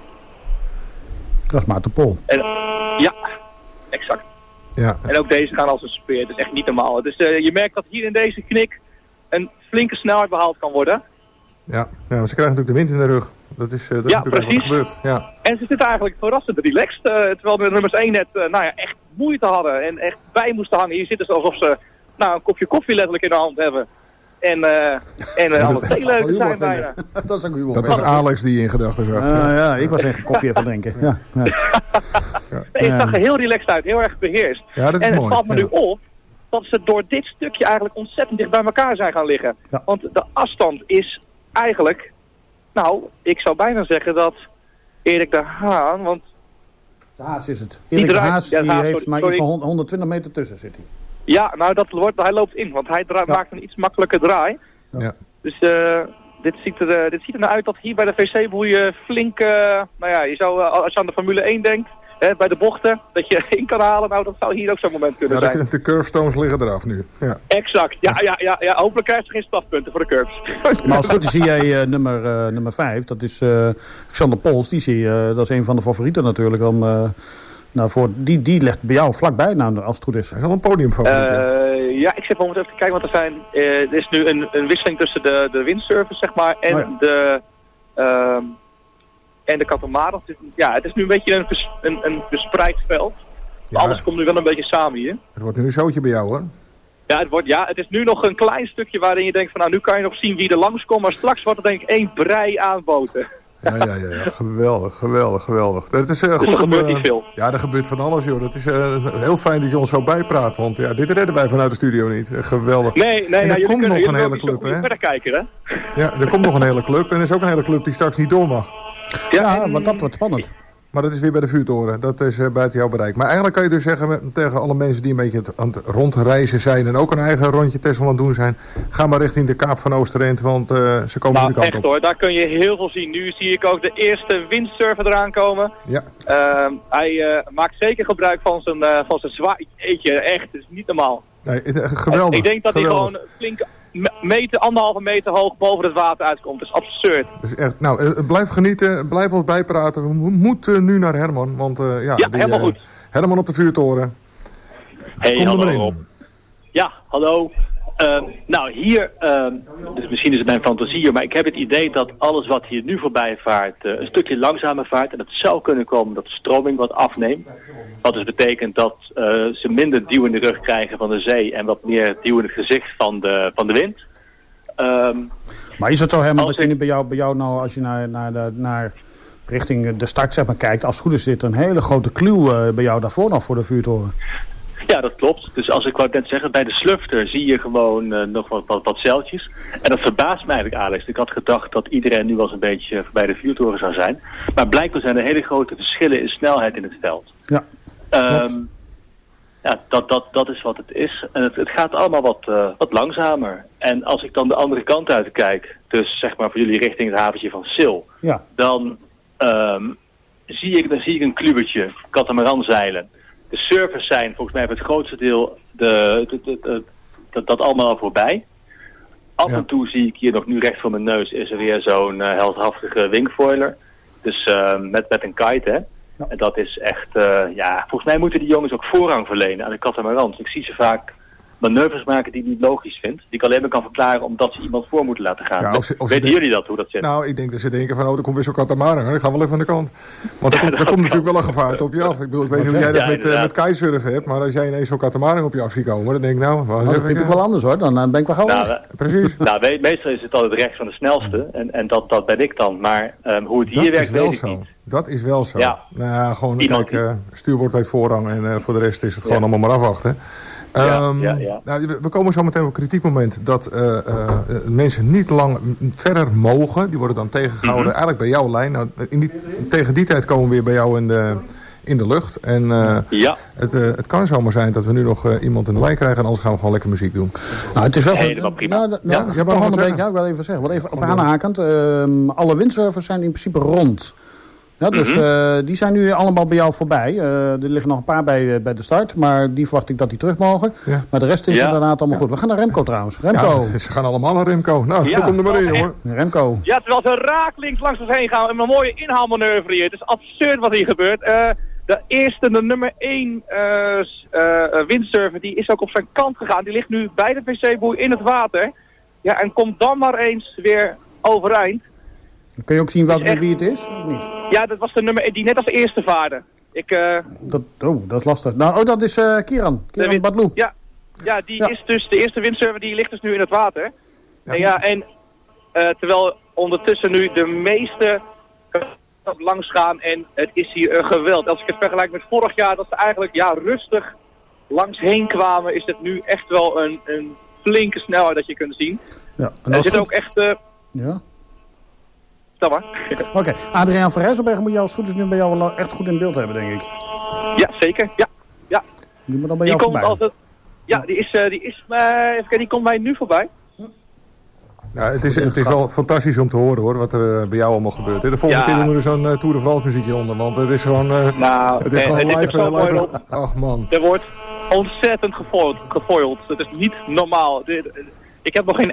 Dat is Maarten Pol. Ja, exact. Ja. En ook deze gaan als een speer. Het is echt niet normaal. Dus je merkt dat hier in deze knik een flinke snelheid behaald kan worden. Ja, maar ze krijgen natuurlijk de wind in de rug. Dat is natuurlijk wat gebeurd. Ja. En ze zitten eigenlijk verrassend relaxed. Terwijl de nummers 1 net echt moeite hadden. En echt bij moesten hangen. Hier zitten ze alsof ze een kopje koffie letterlijk in de hand hebben. En aan het theeleuken zijn bijna. Dat is ook humor. Dat was Alex die in gedachten zag. Ja, ik was echt koffie even drinken. Ja. Nee, het zag er heel relaxed uit. Heel erg beheerst. Ja, dat is en mooi. Het valt me nu op dat ze door dit stukje eigenlijk ontzettend dicht bij elkaar zijn gaan liggen. Ja. Want de afstand is eigenlijk, ik zou bijna zeggen dat Erik de Haan, want... De Haas is het. Erik de Haas heeft maar iets van 120 meter tussen zit hij. Ja, hij loopt in, want hij maakt een iets makkelijker draai. Ja. Dus dit ziet er nou uit dat hier bij de VC-boeien flink, je zou, als je aan de Formule 1 denkt, bij de bochten, dat je in kan halen, dat zou hier ook zo'n moment kunnen zijn. De curvestones liggen eraf nu. Ja. Exact, ja, hopelijk krijg je geen strafpunten voor de curves. Maar als het goed is zie jij nummer 5, dat is Xander Pols, dat is een van de favorieten natuurlijk om... die ligt bij jou vlakbij, als het goed is. Hij is al een podiumfavoriet. Ja, ik zit momenteel even te kijken, want er is nu een wisseling tussen de windsurfers, zeg maar, en de katamaran. Ja, het is nu een beetje een verspreid veld. Ja. Alles komt nu wel een beetje samen hier. Het wordt nu een zootje bij jou, hoor. Ja, het is nu nog een klein stukje waarin je denkt van, nu kan je nog zien wie er langskomt, maar straks wordt het denk ik 1 brei aanboten. Ja. Geweldig. Dat is goed. Er gebeurt niet veel. Ja, er gebeurt van alles, joh. Dat is heel fijn dat je ons zo bijpraat, want dit redden wij vanuit de studio niet. Geweldig. Nee, en er komt nog een hele club, hè? Verder kijken, hè? Ja, er komt nog een hele club en er is ook een hele club die straks niet door mag. Ja, want dat wordt spannend. Maar dat is weer bij de vuurtoren. Dat is buiten jouw bereik. Maar eigenlijk kan je dus zeggen tegen alle mensen die een beetje aan het rondreizen zijn en ook een eigen rondje Texel aan het doen zijn, ga maar richting de Kaap van Oosterend, want ze komen nu kant op. Echt hoor, daar kun je heel veel zien. Nu zie ik ook de eerste windsurfer eraan komen. Ja. Hij maakt zeker gebruik van zijn zwaai. Echt, het is niet normaal. Nee, geweldig. Ik denk dat hij gewoon flink anderhalve meter hoog boven het water uitkomt. Dat is absurd. Dus echt, blijf genieten, blijf ons bijpraten. We moeten nu naar Herman, want helemaal goed. Herman op de vuurtoren. Hey, kom hallo er maar in. Rob. Ja, hallo. Hier, dus misschien is het mijn fantasie, maar ik heb het idee dat alles wat hier nu voorbij vaart, een stukje langzamer vaart. En dat zou kunnen komen dat de stroming wat afneemt. Wat dus betekent dat ze minder duw in de rug krijgen van de zee en wat meer duw in het gezicht van de wind. Maar is het zo, Herman, dat je bij jou nou, als je naar richting de start zeg maar, kijkt, als het goed is dit een hele grote kluw bij jou daarvoor nog voor de vuurtoren? Ja, dat klopt. Dus als ik wou net zeggen, bij de slufter zie je gewoon nog wat zeiltjes. En dat verbaast mij eigenlijk, Alex. Ik had gedacht dat iedereen nu wel eens een beetje voorbij de vuurtoren zou zijn. Maar blijkbaar zijn er hele grote verschillen in snelheid in het veld. Ja. Ja, dat is wat het is. En het gaat allemaal wat langzamer. En als ik dan de andere kant uit kijk, dus zeg maar voor jullie richting het haventje van Sil, dan zie ik een klubertje, katamaranzeilen. De surfers zijn volgens mij voor het grootste deel dat allemaal al voorbij. Af en toe zie ik hier nog nu recht voor mijn neus is er weer zo'n heldhaftige wingfoiler. Dus met een kite, hè. Ja. En dat is echt, volgens mij moeten die jongens ook voorrang verlenen aan de katamarans. Ik zie ze vaak manoeuvres maken die ik niet logisch vind. Die ik alleen maar kan verklaren omdat ze iemand voor moeten laten gaan. Ja, weten jullie dat, hoe dat zit? Nou, ik denk dat ze denken van, er komt weer zo'n katamaran. Ik ga wel even aan de kant. Want er komt natuurlijk wel een gevaar op je af. Ik weet niet hoe jij dat met kitesurfen hebt, maar als jij ineens zo'n katamaran op je af ziet komen, dan denk ik dat vind ik wel anders hoor. Dan ben ik wel gauw. Precies. Nou, meestal is het altijd rechts van de snelste. En dat ben ik dan. Maar hoe het hier werkt, weet ik niet. Dat is wel zo. Ja. Nou, gewoon, kijk, stuurboord heeft voorrang en voor de rest is het gewoon allemaal maar afwachten. Nou, we komen zo meteen op een kritiek moment dat mensen niet lang verder mogen. Die worden dan tegengehouden eigenlijk bij jouw lijn. Nou, tegen die tijd komen we weer bij jou in de lucht. En het kan zomaar zijn dat we nu nog iemand in de lijn krijgen en anders gaan we gewoon lekker muziek doen. Nou, het is wel helemaal prima. Ik wil even zeggen. Wat even op aanhakend. Alle windsurfers zijn in principe rond. Ja, dus die zijn nu allemaal bij jou voorbij. Er liggen nog een paar bij de start, maar die verwacht ik dat die terug mogen. Ja. Maar de rest is inderdaad allemaal goed. We gaan naar Remco trouwens. Remco. Ja, ze gaan allemaal naar Remco. Nou, dan komt er maar in, hoor. Remco. Ja, terwijl ze rakelings langs ons heen gaan en een mooie inhaalmanoeuvre hier. Het is absurd wat hier gebeurt. De nummer 1 windsurfer, die is ook op zijn kant gegaan. Die ligt nu bij de wc-boei in het water. Ja, en komt dan maar eens weer overeind. Kun je ook zien wie het is, of niet? Ja, dat was de nummer 1 die net als eerste vaarde. Dat is lastig. Nou, dat is Kieran Badlou. Ja, die is dus de eerste windsurfer, die ligt dus nu in het water. Ja. En terwijl ondertussen nu de meeste langs gaan en het is hier een geweld. Als ik het vergelijk met vorig jaar, dat ze eigenlijk rustig langs heen kwamen, is het nu echt wel een flinke snelheid dat je kunt zien. Ja, en er zit ook echt... Oké, Adriaan van Rijsselbergen moet jou als het goed is nu bij jou wel echt goed in beeld hebben, denk ik. Ja, zeker. Ja. Die moet dan bij jou voorbij. Die komt mij nu voorbij. Ja, het is wel fantastisch om te horen, hoor, wat er bij jou allemaal gebeurt. De volgende keer doen we er zo'n Tour de France muziekje onder, want het is gewoon, live. Ach man. Er wordt ontzettend gefoild. Het is niet normaal. Ik heb nog geen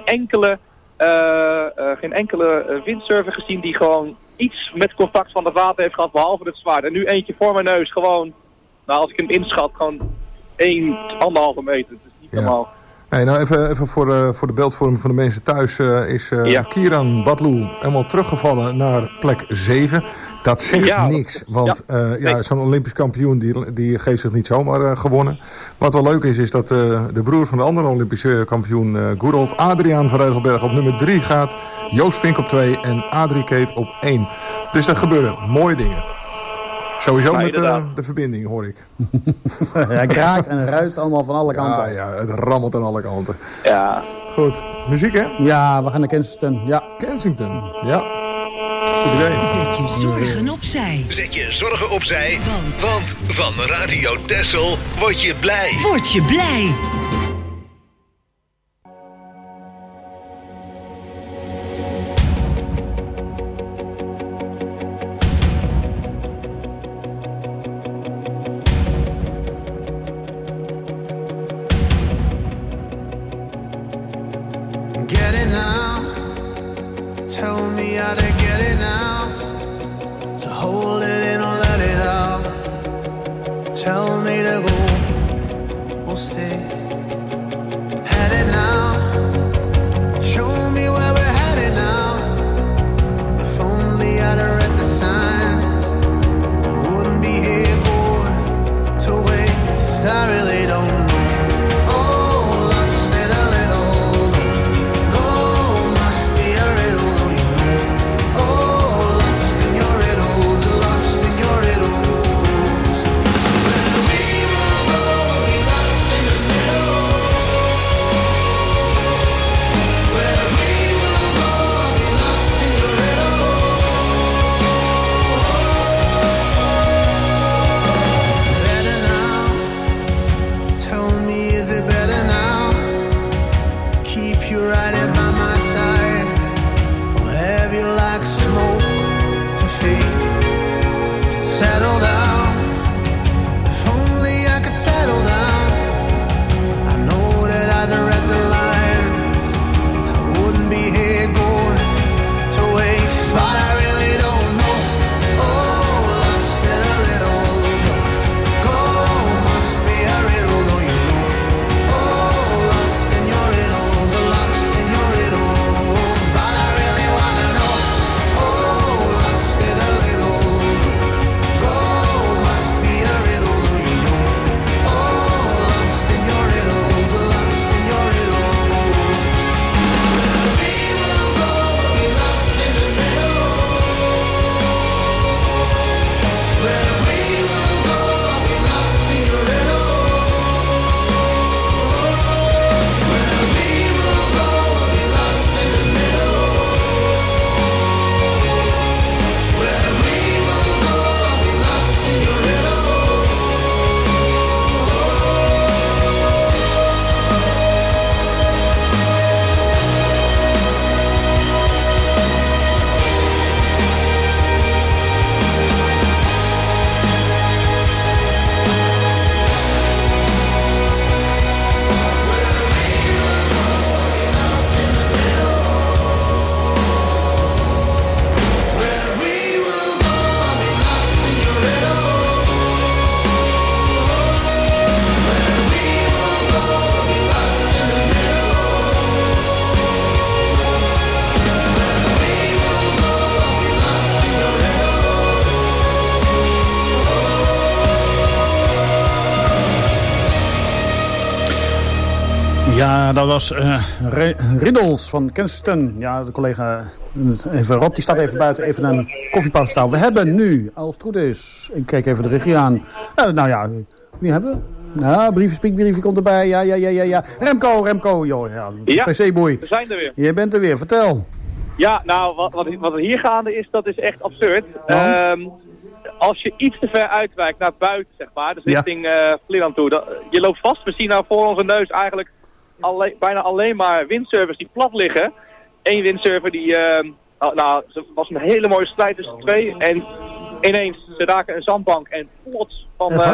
enkele windsurfer gezien die gewoon iets met contact van het water heeft gehad, behalve het zwaard. En nu eentje voor mijn neus, gewoon, als ik hem inschat, gewoon 1,5 meter. Dat is niet normaal. Hey, nou even voor de beeldvorming van de mensen thuis is Kieran Badlou helemaal teruggevallen naar plek 7. Dat zegt niks, want zo'n Olympisch kampioen die geeft zich niet zomaar gewonnen. Wat wel leuk is dat de broer van de andere Olympische kampioen, Goerold, Adriaan van Rijsselbergen op nummer 3 gaat. Joost Vink op 2 en Adrie Keet op 1. Dus er gebeuren mooie dingen. Sowieso met de verbinding, hoor ik. Hij kraakt en ruist allemaal van alle kanten. Ja, het rammelt aan alle kanten. Ja. Goed, muziek hè? Ja, we gaan naar Kensington. Ja. Kensington, ja. Goed idee. Zet je zorgen opzij. Zet je zorgen opzij, want van Radio Texel word je blij. Word je blij. Get it now. Tell me how to get it now. To hold it in or let it out. Tell me to go or stay. Headed now. Show me where we're headed now. If only I'd have read the signs, I wouldn't be here going to waste. I really don't know. We will go, be lost in the Ja, dat was Riddles van Kensington. Ja, de collega even Rob, die staat even buiten, even een koffiepauze staan. We hebben nu, als het goed is, ik kijk even de regie aan. Nou ja, wie hebben we? Ja, briefje komt erbij. Ja. Remco, joh. Ja, wc-boei. We zijn er weer. Je bent er weer, vertel. Ja, nou, wat er hier gaande is, dat is echt absurd. Als je iets te ver uitwijkt naar buiten, zeg maar, dus richting Vlieland toe, je loopt vast. We zien nou voor onze neus eigenlijk bijna alleen maar windsurfers die plat liggen. Eén windsurfer die, het was een hele mooie strijd tussen twee. En ineens, ze raken een zandbank en plots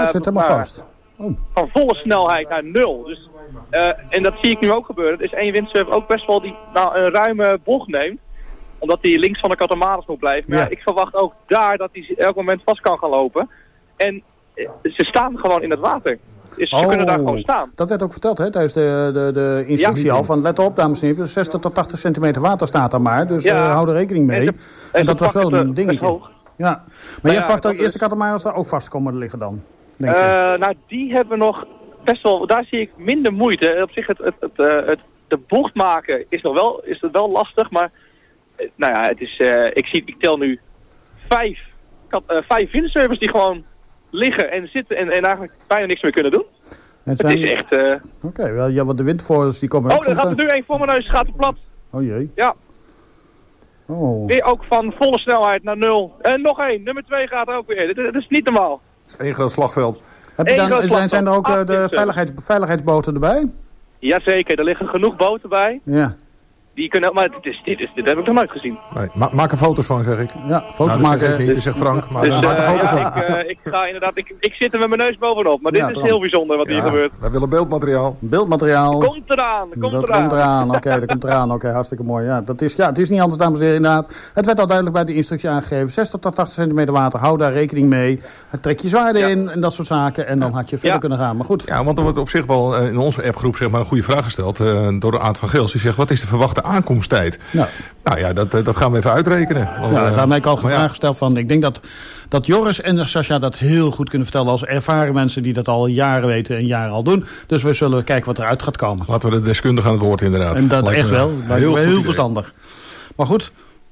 van volle snelheid naar 0. Dus, en dat zie ik nu ook gebeuren. Er is één windsurfer ook best wel die een ruime bocht neemt. Omdat hij links van de katamaras moet blijven. Maar ik verwacht ook daar dat hij elk moment vast kan gaan lopen. En ze staan gewoon in het water. Dus ze kunnen daar gewoon staan. Dat werd ook verteld tijdens de instructie al. Van let op, dames en heren, 60 tot 80 centimeter water staat daar maar. Dus hou er rekening mee. En dat was wel een dingetje. Ja. Maar jij verwacht ook eerst de katamaras daar ook vast komen liggen dan? Denk nou, die hebben nog best wel, daar zie ik minder moeite. Op zich, de bocht maken is het wel lastig, maar nou ja, het is, ik tel nu 5 windsurfers die gewoon liggen en zitten en eigenlijk bijna niks meer kunnen doen. Het is echt... Oké, ja, want de windvoorers die komen... Oh, er gaat er nu één voor mijn neus, gaat er plat. Oh jee. Ja. Oh. Weer ook van volle snelheid naar 0. En nog één, nummer 2 gaat ook weer. Dit is niet normaal. Het is één groot slagveld. Zijn er ook de veiligheidsboten erbij? Jazeker, er liggen genoeg boten bij. Ja. Die kunnen, maar dit heb ik nog nooit gezien. Nee, maak er foto's van, zeg ik. Ja, foto's maken. Zeg ik niet, zegt Frank, maar maak er foto's van. Ik ga inderdaad, ik zit er met mijn neus bovenop, maar dit is heel bijzonder wat hier gebeurt. Wij willen beeldmateriaal. Beeldmateriaal. Komt eraan. Dat komt eraan. Oké, hartstikke mooi. Ja, het is niet anders, dames en heren, inderdaad. Het werd al duidelijk bij de instructie aangegeven. 60 tot 80 centimeter water, hou daar rekening mee. Trek je zwaarden in en dat soort zaken. En dan had je verder kunnen gaan. Maar goed. Ja, want er wordt op zich wel in onze appgroep zeg maar een goede vraag gesteld door Aad van Geels. Die zegt, wat is de verwachte aankomsttijd? Nou ja, dat gaan we even uitrekenen. Daarmee ik al een vraag gesteld van, ik denk dat Joris en Sascha dat heel goed kunnen vertellen als ervaren mensen die dat al jaren weten en jaren al doen. Dus we zullen kijken wat eruit gaat komen. Laten we de deskundigen aan het woord inderdaad. En dat echt wel. Heel verstandig. Maar goed.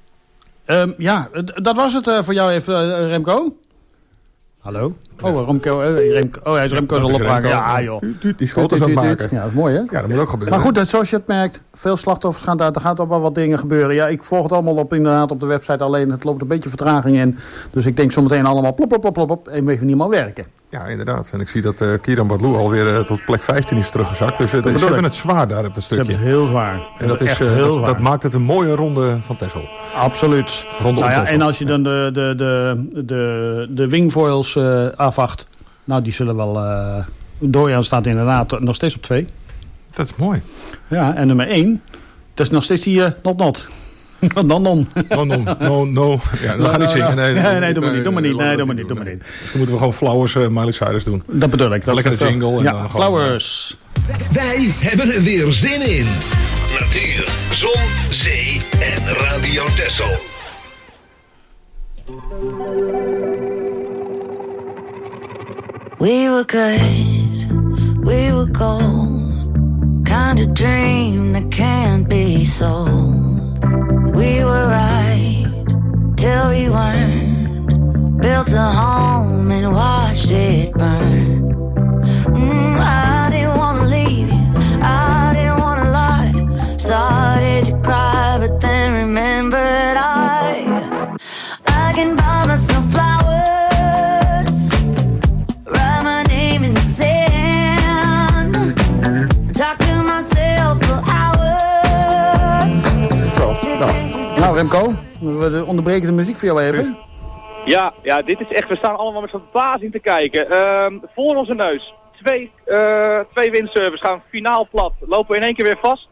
Dat was het voor jou even, Remco. Hallo? Remco, hij is Remco zal opmaken. Ja, joh. Die is foto's aan het maken. Ja, dat is mooi, hè? Ja, dat moet ook gebeuren. Maar goed, zoals je het merkt, veel slachtoffers gaan daar. Er gaat ook wel wat dingen gebeuren. Ja, ik volg het allemaal op de website. Alleen het loopt een beetje vertraging in. Dus ik denk zometeen allemaal plop. En we even niet meer werken. Ja, inderdaad. En ik zie dat Kieran Badlou alweer tot plek 15 is teruggezakt. Dus ze hebben het zwaar daar op dat stukje. Ze hebben het heel zwaar. En dat maakt het een mooie ronde van Texel. Absoluut. En als je dan de wingfoils afwacht. Nou, die zullen wel... Dorian staat inderdaad nog steeds op 2. Dat is mooi. Ja, en nummer 1. Dat is nog steeds die not. Non. No. Ja, dat gaat niet zingen. Nee, doe maar niet. Dus dan moeten we gewoon Flowers, Miley Cyrus doen. Dat bedoel ik. Lekker de jingle. En dan Flowers. Wij hebben er weer zin in. Natuur, zon, zee en Radio Texel. We were good, we were gold, kind of dream that can't be sold. We were right till we weren't, built a home and watched it burn. I didn't want to leave you, I didn't want to lie, started to cry but then remembered I can buy myself flowers. Nou Remco, we onderbreken de muziek voor jou even. Ja, dit is echt, we staan allemaal met verbazing te kijken. Voor onze neus, twee windsurfers gaan finaal plat, lopen in één keer weer vast.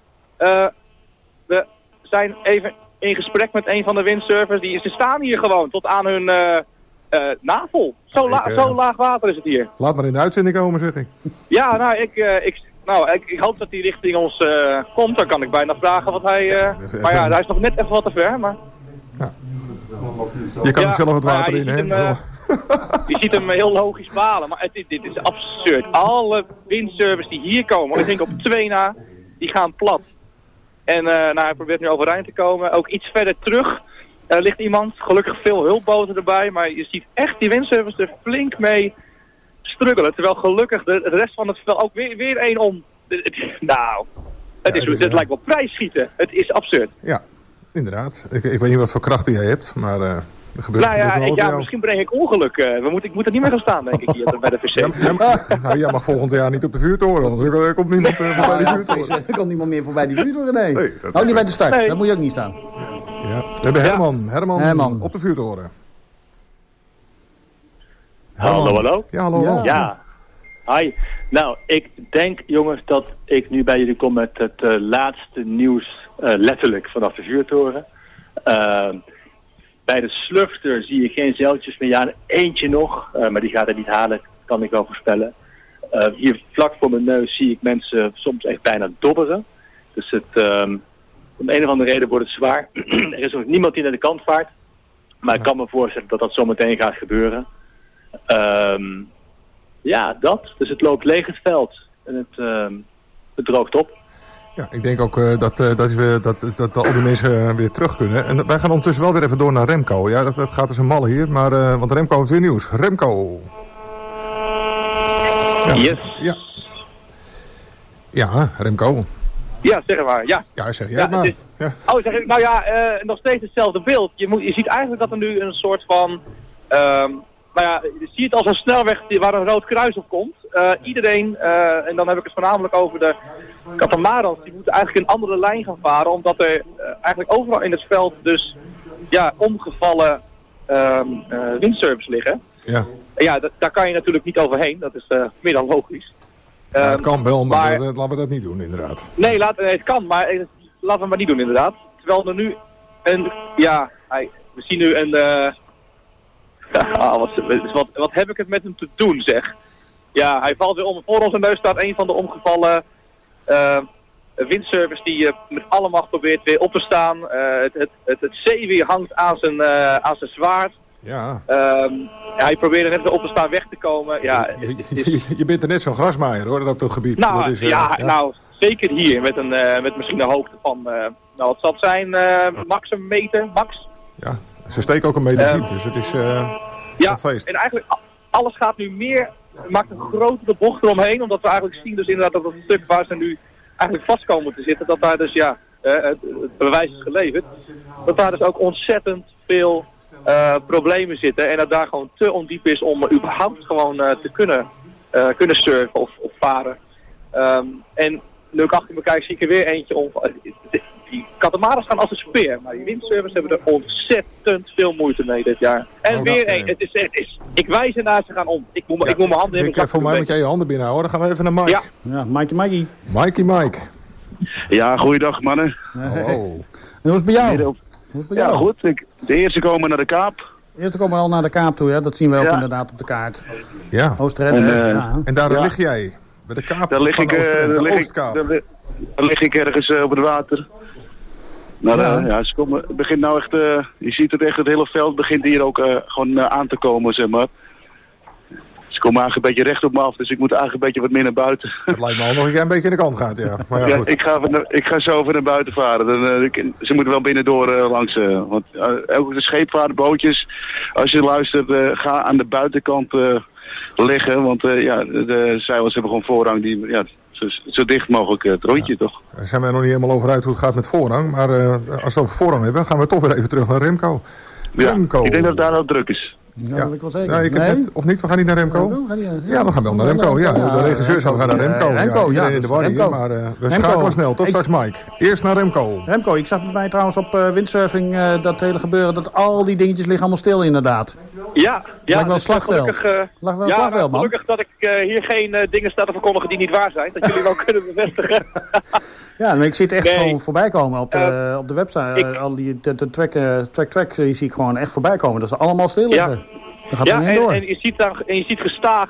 We zijn even in gesprek met een van de windsurfers, ze staan hier gewoon tot aan hun navel. Zo laag water is het hier. Laat maar in de uitzending komen, zeg ik. Ja, ik hoop dat hij richting ons komt. Dan kan ik bijna vragen wat hij... maar ja, hij is nog net even wat te ver, maar... Ja. Je kan zelf het water in, hè? Je ziet hem heel logisch balen, maar dit is absurd. Alle windsurfers die hier komen, ik denk op 2 na, die gaan plat. En hij probeert nu overeind te komen. Ook iets verder terug ligt iemand. Gelukkig veel hulpboten erbij, maar je ziet echt die windsurfers er flink mee struggelen. Terwijl gelukkig de rest van het veld ook weer één om. Het lijkt wel prijsschieten. Het is absurd. Ja, inderdaad. Ik weet niet wat voor krachten jij hebt, maar er gebeurt misschien breng ik ongeluk. Ik moet er niet meer gaan staan, denk ik, hier bij de VC. Jij mag volgend jaar niet op de vuurtoren, want er komt niemand voorbij die vuurtoren. Er komt niemand meer voorbij die vuurtoren, nee. Ook niet bij de start, daar moet je ook niet staan. Ja. We hebben Herman op de vuurtoren. Hallo. Ja, hallo. Ja. Hi. Nou, ik denk, jongens, dat ik nu bij jullie kom met het laatste nieuws, letterlijk vanaf de vuurtoren. Bij de Slufter zie je geen zeiltjes meer. Ja, eentje nog, maar die gaat het niet halen, kan ik wel voorspellen. Hier vlak voor mijn neus zie ik mensen soms echt bijna dobberen. Dus om een of andere reden wordt het zwaar. Er is nog niemand die naar de kant vaart. Maar ik kan me voorstellen dat dat zometeen gaat gebeuren. Dat. Dus het loopt leeg het veld. En het droogt op. Ja, ik denk ook dat al die mensen weer terug kunnen. En wij gaan ondertussen wel weer even door naar Remco. Ja, dat gaat als een malle hier. Maar, want Remco heeft weer nieuws. Remco. Ja. Yes. Ja, Remco. Ja, zeg maar. Ja, zeg jij maar. Zeg ik. Nou ja, nog steeds hetzelfde beeld. Je ziet eigenlijk dat er nu een soort van... je ziet het als een snelweg waar een rood kruis op komt. Iedereen, en dan heb ik het voornamelijk over de katamarans, die moeten eigenlijk een andere lijn gaan varen. Omdat er eigenlijk overal in het veld dus omgevallen windsurfers liggen. Ja. Ja, daar kan je natuurlijk niet overheen. Dat is meer dan logisch. Het kan wel, maar laten we dat niet doen, inderdaad. Nee, het kan, maar laten we maar niet doen, inderdaad. Terwijl er nu we zien nu een... wat heb ik het met hem te doen, zeg. Ja, hij valt weer om. Voor onze neus staat een van de omgevallen windsurfers die met alle macht probeert weer op te staan. Het zeewier hangt aan zijn zwaard. Ja. Hij probeerde net weer op te staan, weg te komen. Ja, je bent er net zo'n grasmaaier, hoor, op dat gebied. Nou, dat is, nou, zeker hier, met misschien een hoogte van, wat zal het zijn, max een meter, max. Ja, ze steken ook een meter diep, dus het is een feest. En eigenlijk, alles gaat nu meer, maakt een grotere bocht eromheen, omdat we eigenlijk zien dus inderdaad dat het stuk waar ze nu eigenlijk vast komen te zitten, dat daar dus, het bewijs is geleverd, dat daar dus ook ontzettend veel problemen zitten en dat daar gewoon te ondiep is om überhaupt gewoon te kunnen surfen of varen. En nu ik achter me kijk, zie ik er weer eentje om. Die katamarans gaan als een speer, maar die windsurfers hebben er ontzettend veel moeite mee dit jaar. En weer één. Ik wijs ernaar, ze gaan om. Ik moet mijn handen in mijn voor mij moet jij je handen binnenhouden. Dan gaan we even naar Mike. Ja, Mikey. Mike. Ja, goeiedag mannen. Oh. Hoe is het bij jou? Ja, goed. De eerste komen naar de Kaap. De eerste komen al naar de Kaap toe, ja. Dat zien we ook inderdaad op de kaart. Ja. Oost-Rende. En daar lig jij? Bij de Kaap daar lig daar lig ik ergens op het water. Nou, ze begint nou echt, je ziet het echt, het hele veld begint hier ook gewoon aan te komen, zeg maar. Ze komen eigenlijk een beetje recht op me af, dus ik moet eigenlijk een beetje wat meer naar buiten. Het lijkt me al nog dat jij een beetje aan de kant gaat, ja. Maar ja, goed. Ik ga zo over naar buiten varen. Ze moeten wel binnendoor langs, want ook de scheepvaartbootjes, als je luistert, ga aan de buitenkant liggen, want de zeilers hebben gewoon voorrang, zo dicht mogelijk het rondje, toch? Daar zijn we nog niet helemaal over uit hoe het gaat met voorrang. Maar als we over voorrang hebben, gaan we toch weer even terug naar Remco. Remco. Ik denk dat het daar wel druk is. Ja, dat wil ik wel zeker. Ja, of niet, we gaan niet naar Remco? Ja, we gaan wel naar Remco. Ja, de regisseur zou gaan naar Remco. Iedereen in de war hier, maar we schakelen snel. Tot straks Mike. Eerst naar Remco. Remco, ik zag bij mij trouwens op windsurfing dat hele gebeuren, dat al die dingetjes liggen allemaal stil inderdaad. Ja. Lijkt wel een slagveld. Gelukkig dat ik hier geen dingen sta te verkondigen die niet waar zijn. Dat jullie wel kunnen bevestigen. Ja, maar ik zie het echt gewoon voorbij komen op de website. Al die track zie ik gewoon echt voorbij komen. Dat ze allemaal stil liggen. En je ziet gestaag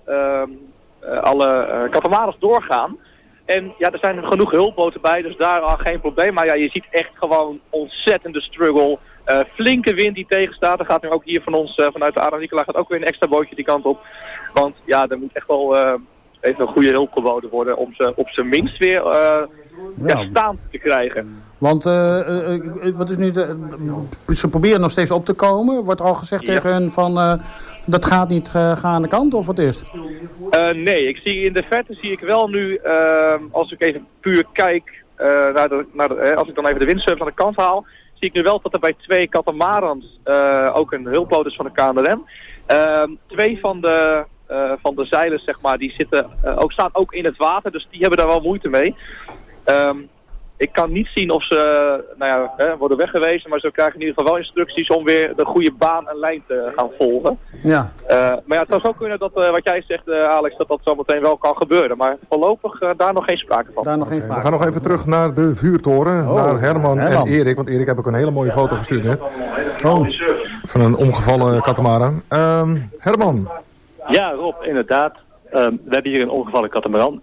alle katamarans doorgaan. En ja, er zijn genoeg hulpboten bij, dus daar al geen probleem. Maar ja, je ziet echt gewoon ontzettende struggle. Flinke wind die tegenstaat. Er gaat nu ook hier van ons, vanuit de Adam Nicola, gaat ook weer een extra bootje die kant op. Want ja, er moet echt wel even een goede hulp geboden worden om ze op zijn minst weer staand te krijgen. Want wat is nu ze proberen nog steeds op te komen. Wordt er al gezegd tegen hen van dat gaat niet, ga aan de kant of wat is het? Nee, in de verte zie ik wel nu, als ik even puur kijk, als ik dan even de windsurf aan de kant haal, zie ik nu wel dat er bij 2 katamarans ook een hulpboot is van de KNRM. 2 van de zeilen, zeg maar, die staan ook in het water, dus die hebben daar wel moeite mee. Ik kan niet zien of ze worden weggewezen, maar ze krijgen in ieder geval wel instructies om weer de goede baan en lijn te gaan volgen. Ja. Maar ja, het zou zo kunnen dat, wat jij zegt, Alex, dat zo meteen wel kan gebeuren. Maar voorlopig daar nog geen sprake van. We gaan nog even terug naar de vuurtoren, naar Herman en Erik. Want Erik heb ook een hele mooie foto gestuurd net. Van een omgevallen katamaran. Herman. Ja, Rob, inderdaad. We hebben hier een omgevallen katamaran.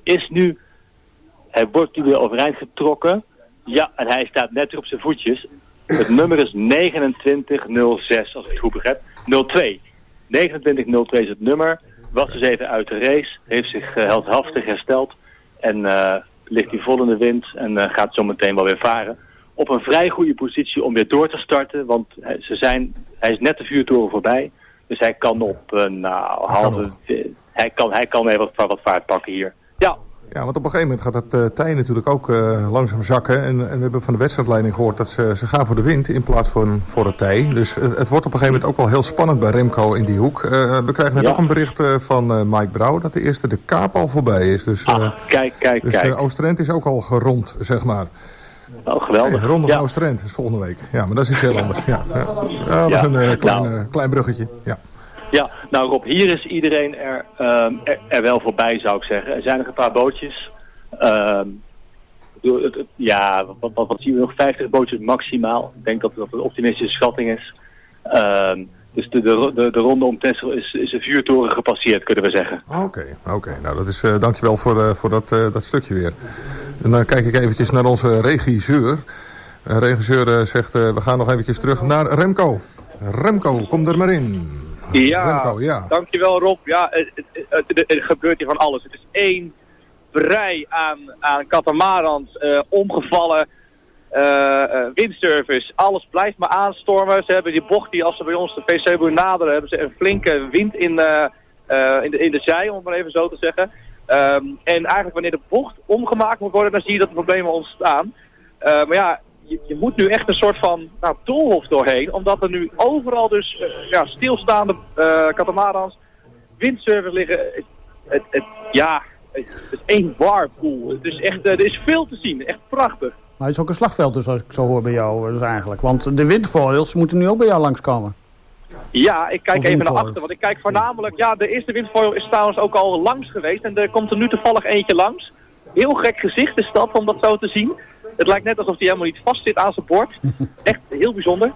Hij wordt nu weer overeind getrokken. Ja, en hij staat net weer op zijn voetjes. Het nummer is 2906, als ik het goed begrijp. 02. 2902 is het nummer. Was dus even uit de race. Heeft zich heldhaftig hersteld. En ligt hij vol in de wind. En gaat zo meteen wel weer varen. Op een vrij goede positie om weer door te starten. Want hij is net de vuurtoren voorbij. Dus hij kan op hij kan even wat vaart pakken hier. Ja. Ja, want op een gegeven moment gaat het tij natuurlijk ook langzaam zakken. En we hebben van de wedstrijdleiding gehoord dat ze gaan voor de wind in plaats van voor het tij. Dus het wordt op een gegeven moment ook wel heel spannend bij Remco in die hoek. We krijgen net ook een bericht van Mike Brouw dat de eerste de Kaap al voorbij is. Dus, kijk. Oost-Drenthe is ook al gerond, zeg maar. Oh, geweldig. Rondom Oost-Drenthe is volgende week. Ja, maar dat is iets heel anders. Ja. Dat is een klein bruggetje. Ja. Ja, nou Rob, hier is iedereen er wel voorbij, zou ik zeggen. Er zijn nog een paar bootjes. Wat zien we nog? 50 bootjes maximaal. Ik denk dat dat een optimistische schatting is. Dus de ronde om Texel is een vuurtoren gepasseerd, kunnen we zeggen. Oké. Nou, dat is, dankjewel voor dat stukje weer. En dan kijk ik eventjes naar onze regisseur. De regisseur zegt, we gaan nog eventjes terug naar Remco. Remco, kom er maar in. Ja, dankjewel Rob. Ja, er gebeurt hier van alles. Het is één brei aan katamarans, omgevallen, windsurfers. Alles blijft maar aanstormen. Ze hebben die bocht die, als ze bij ons de PC-boer naderen, hebben ze een flinke wind in de zij, om het maar even zo te zeggen. En eigenlijk wanneer de bocht omgemaakt moet worden, dan zie je dat er problemen ontstaan. Maar ja, je moet nu echt een soort van doolhof doorheen, omdat er nu overal dus stilstaande katamarans, windsurfers liggen. Het is één warpool. Het is echt, er is veel te zien. Echt prachtig. Maar het is ook een slagveld dus, als ik zo hoor bij jou dus eigenlijk. Want de windfoils moeten nu ook bij jou langskomen. Ja, ik kijk even naar achter. Want ik kijk voornamelijk, de eerste windfoil is trouwens ook al langs geweest. En er komt er nu toevallig eentje langs. Heel gek gezicht is dat, om dat zo te zien. Het lijkt net alsof hij helemaal niet vast zit aan zijn bord. Echt heel bijzonder.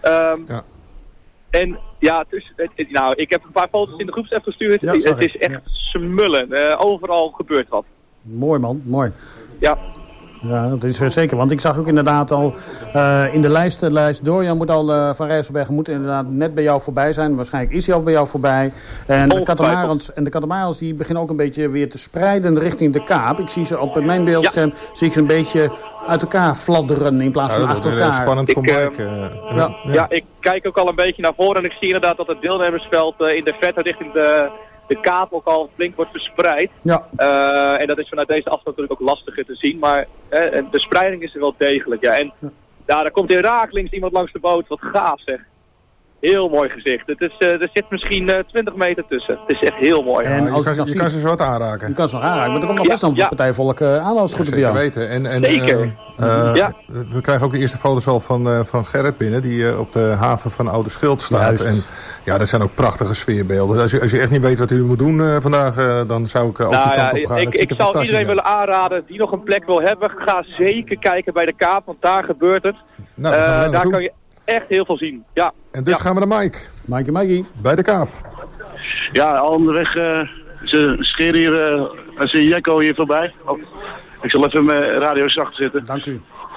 En ja, ik heb een paar foto's in de groepsapp gestuurd. Ja, het is echt smullen. Overal gebeurt wat. Mooi man, mooi. Ja. Ja, dat is zeker. Want ik zag ook inderdaad al in de lijst Dorian moet al van Rijsselbergen moet inderdaad net bij jou voorbij zijn. Waarschijnlijk is hij al bij jou voorbij. En de katamarans die beginnen ook een beetje weer te spreiden richting de Kaap. Ik zie ze op mijn beeldscherm zie ik ze een beetje uit elkaar fladderen in plaats van achter elkaar. Spannend voor Mike. Ik kijk ook al een beetje naar voren en ik zie inderdaad dat het deelnemersveld in de verte richting de Kaap ook al flink wordt verspreid. Ja. En dat is vanuit deze afstand natuurlijk ook lastiger te zien. Maar de spreiding is er wel degelijk. Ja. En daar komt hier rakelings iemand langs de boot. Wat gaaf zeg. Heel mooi gezicht. Er zit misschien 20 meter tussen. Het is echt heel mooi. En je kan ze zo wat aanraken. Je kan ze nog aanraken. Maar er komt nog best wel een partijvolk aan als het goed bij jou. Weten. Zeker. We krijgen ook de eerste foto's al van Gerrit binnen. Die op de haven van Oude Schild staat. Juist. En ja, dat zijn ook prachtige sfeerbeelden. Als je echt niet weet wat u moet doen vandaag, dan zou ik ook die kant op gaan. Ik zou iedereen willen aanraden die nog een plek wil hebben. Ga zeker kijken bij de Kaap, want daar gebeurt het. Daar kan je echt heel veel zien. Ja. En dus gaan we naar Mike. Mikey. Bij de Kaap. Ja, al onderweg. Ze scheren hier, als een Jekko hier voorbij. Ik zal even mijn radio zacht zetten. Dank u.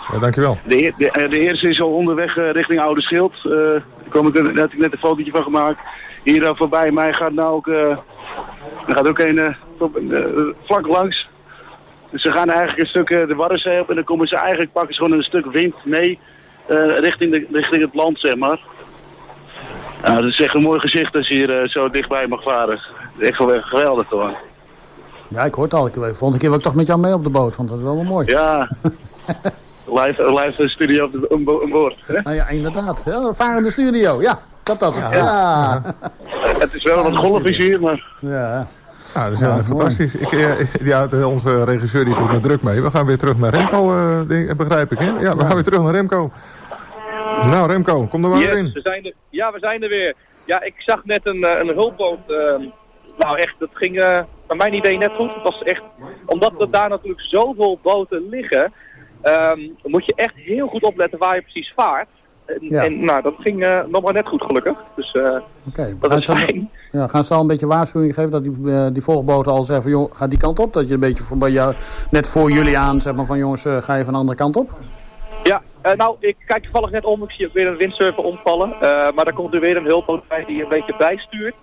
Ja, dankjewel. De eerste is al onderweg richting Oude Schild. Daar heb ik net een fotootje van gemaakt. Hier voorbij mij gaat nou ook... er gaat ook een vlak langs. Dus ze gaan eigenlijk een stuk de Waddenzee op. En dan pakken ze gewoon een stuk wind mee richting het land, zeg maar. Nou, dat is echt een mooi gezicht als je hier zo dichtbij mag varen. Echt geweldig hoor. Ja, ik hoor het al. Volgende keer wil ik toch met jou mee op de boot, want dat is wel mooi. Ja, live studio aan boord. Nou ja, inderdaad. Ja, varende studio, ja. Dat was het. Ja. Het is wel wat golfjes hier, maar... Ja. Ja, dat is fantastisch. Onze regisseur die doet me druk mee. We gaan weer terug naar Remco, begrijp ik. Hè? Ja, we gaan weer terug naar Remco. Nou Remco, kom er maar weer in. We zijn er weer. Ja, ik zag net een hulpboot. Nou echt, dat ging naar mijn idee net goed. Het was echt, omdat er daar natuurlijk zoveel boten liggen, moet je echt heel goed opletten waar je precies vaart. En nou, dat ging nog maar net goed gelukkig. Dus dat is fijn. Gaan ze al een beetje waarschuwing geven dat die volgboten al zeggen van joh, ga die kant op? Dat je een beetje net voor jullie aan zeg maar van jongens, ga je van de andere kant op? Ja, nou ik kijk toevallig net om. Ik zie weer een windsurfer omvallen. Maar daar komt er weer een hulpboot bij die een beetje bijstuurt.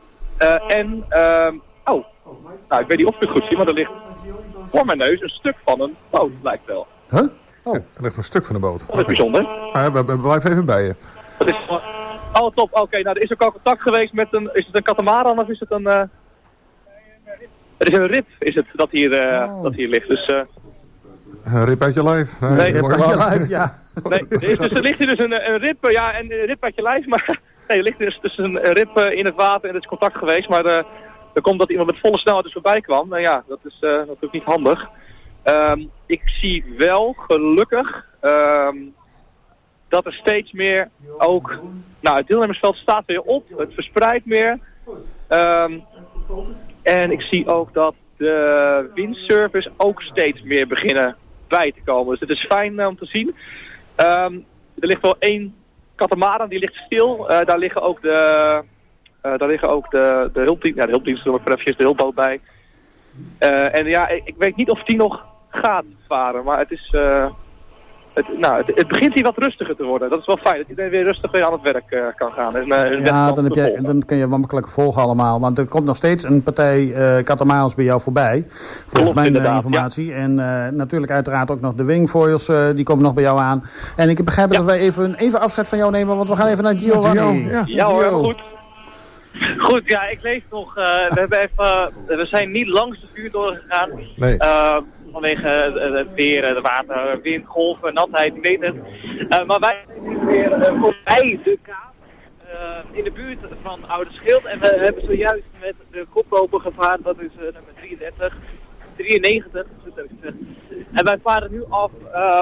Nou ik weet niet of ik het goed zie, maar er ligt voor mijn neus een stuk van een boot, lijkt wel. Huh? Oh. Er ligt een stuk van de boot. Dat is bijzonder. We blijven even bij je. Dat is, top. Oké, nou er is ook al contact geweest met is het een katamaran of is het een... Er is een rib, is het, dat hier ligt. Dus, een rib uit je lijf? Nee, rib uit je lijf, ja. Nee, er ligt hier dus een rib, een rib uit je lijf, maar nee, er ligt dus een rib in het water en er is contact geweest, maar er komt dat iemand met volle snelheid dus voorbij kwam. Nou ja, dat is natuurlijk niet handig. Ik zie wel, gelukkig, dat er steeds meer ook... Nou, het deelnemersveld staat weer op, het verspreidt meer. En ik zie ook dat de windsurfers ook steeds meer beginnen bij te komen. Dus het is fijn om te zien. Er ligt wel één katamaran, die ligt stil. Daar liggen ook de hulpdiensten, de hulpdiensten noem ik even de hulpboot bij. En ja, ik weet niet of die nog gaat varen, maar het is... Het begint hier wat rustiger te worden. Dat is wel fijn, dat iedereen weer rustig weer aan het werk kan gaan. Dan kun je wel makkelijk volgen allemaal. Want er komt nog steeds een partij katamarans bij jou voorbij. Volgens mijn informatie. Ja. En natuurlijk uiteraard ook nog de wingfoils, die komen nog bij jou aan. En ik begrijp dat wij even afscheid van jou nemen, want we gaan even naar Giovanni. Ja hoor, goed. Goed, ja, ik leef nog. We zijn niet langs de vuurtoren gegaan. Nee. Vanwege het weer, de water, wind, golven, natheid, je weet het. Maar wij zijn weer voorbij de kaap in de buurt van Oude Schild. En we hebben zojuist met de koploper gevaren, dat is nummer 93. En wij varen nu af